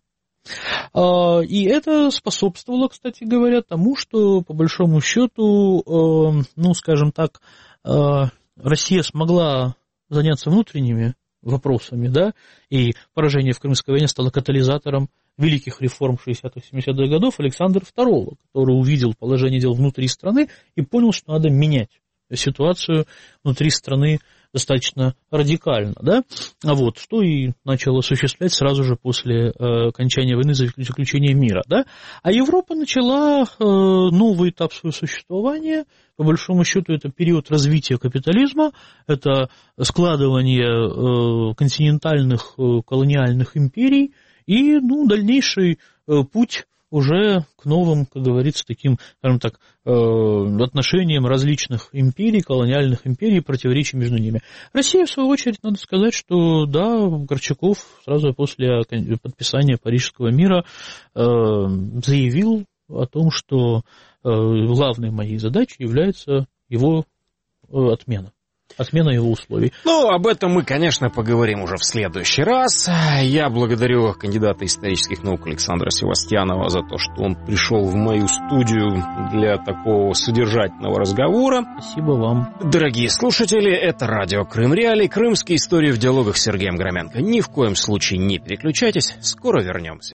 И это способствовало, кстати говоря, тому, что, по большому счету, ну, скажем так, Россия смогла заняться внутренними вопросами, да, и поражение в Крымской войне стало катализатором великих реформ шестидесятых-семидесятых годов Александра второго, который увидел положение дел внутри страны и понял, что надо менять ситуацию внутри страны достаточно радикально, да, а вот, что и начал осуществлять сразу же после э, окончания войны, заключения мира, да, а Европа начала э, новый этап своего существования, по большому счету это период развития капитализма, это складывание э, континентальных э, колониальных империй и, ну, дальнейший э, путь уже к новым, как говорится, таким, скажем так, отношениям различных империй, колониальных империй, противоречий между ними. Россия, в свою очередь, надо сказать, что, да, Горчаков сразу после подписания Парижского мира заявил о том, что главной моей задачей является его отмена. Отмена его условий. Ну, об этом мы, конечно, поговорим уже в следующий раз. Я благодарю кандидата исторических наук Александра Севастьянова за то, что он пришел в мою студию для такого содержательного разговора. Спасибо вам. Дорогие слушатели, это радио Крым Реалии, крымские истории в диалогах с Сергеем Громенко. Ни в коем случае не переключайтесь, скоро вернемся.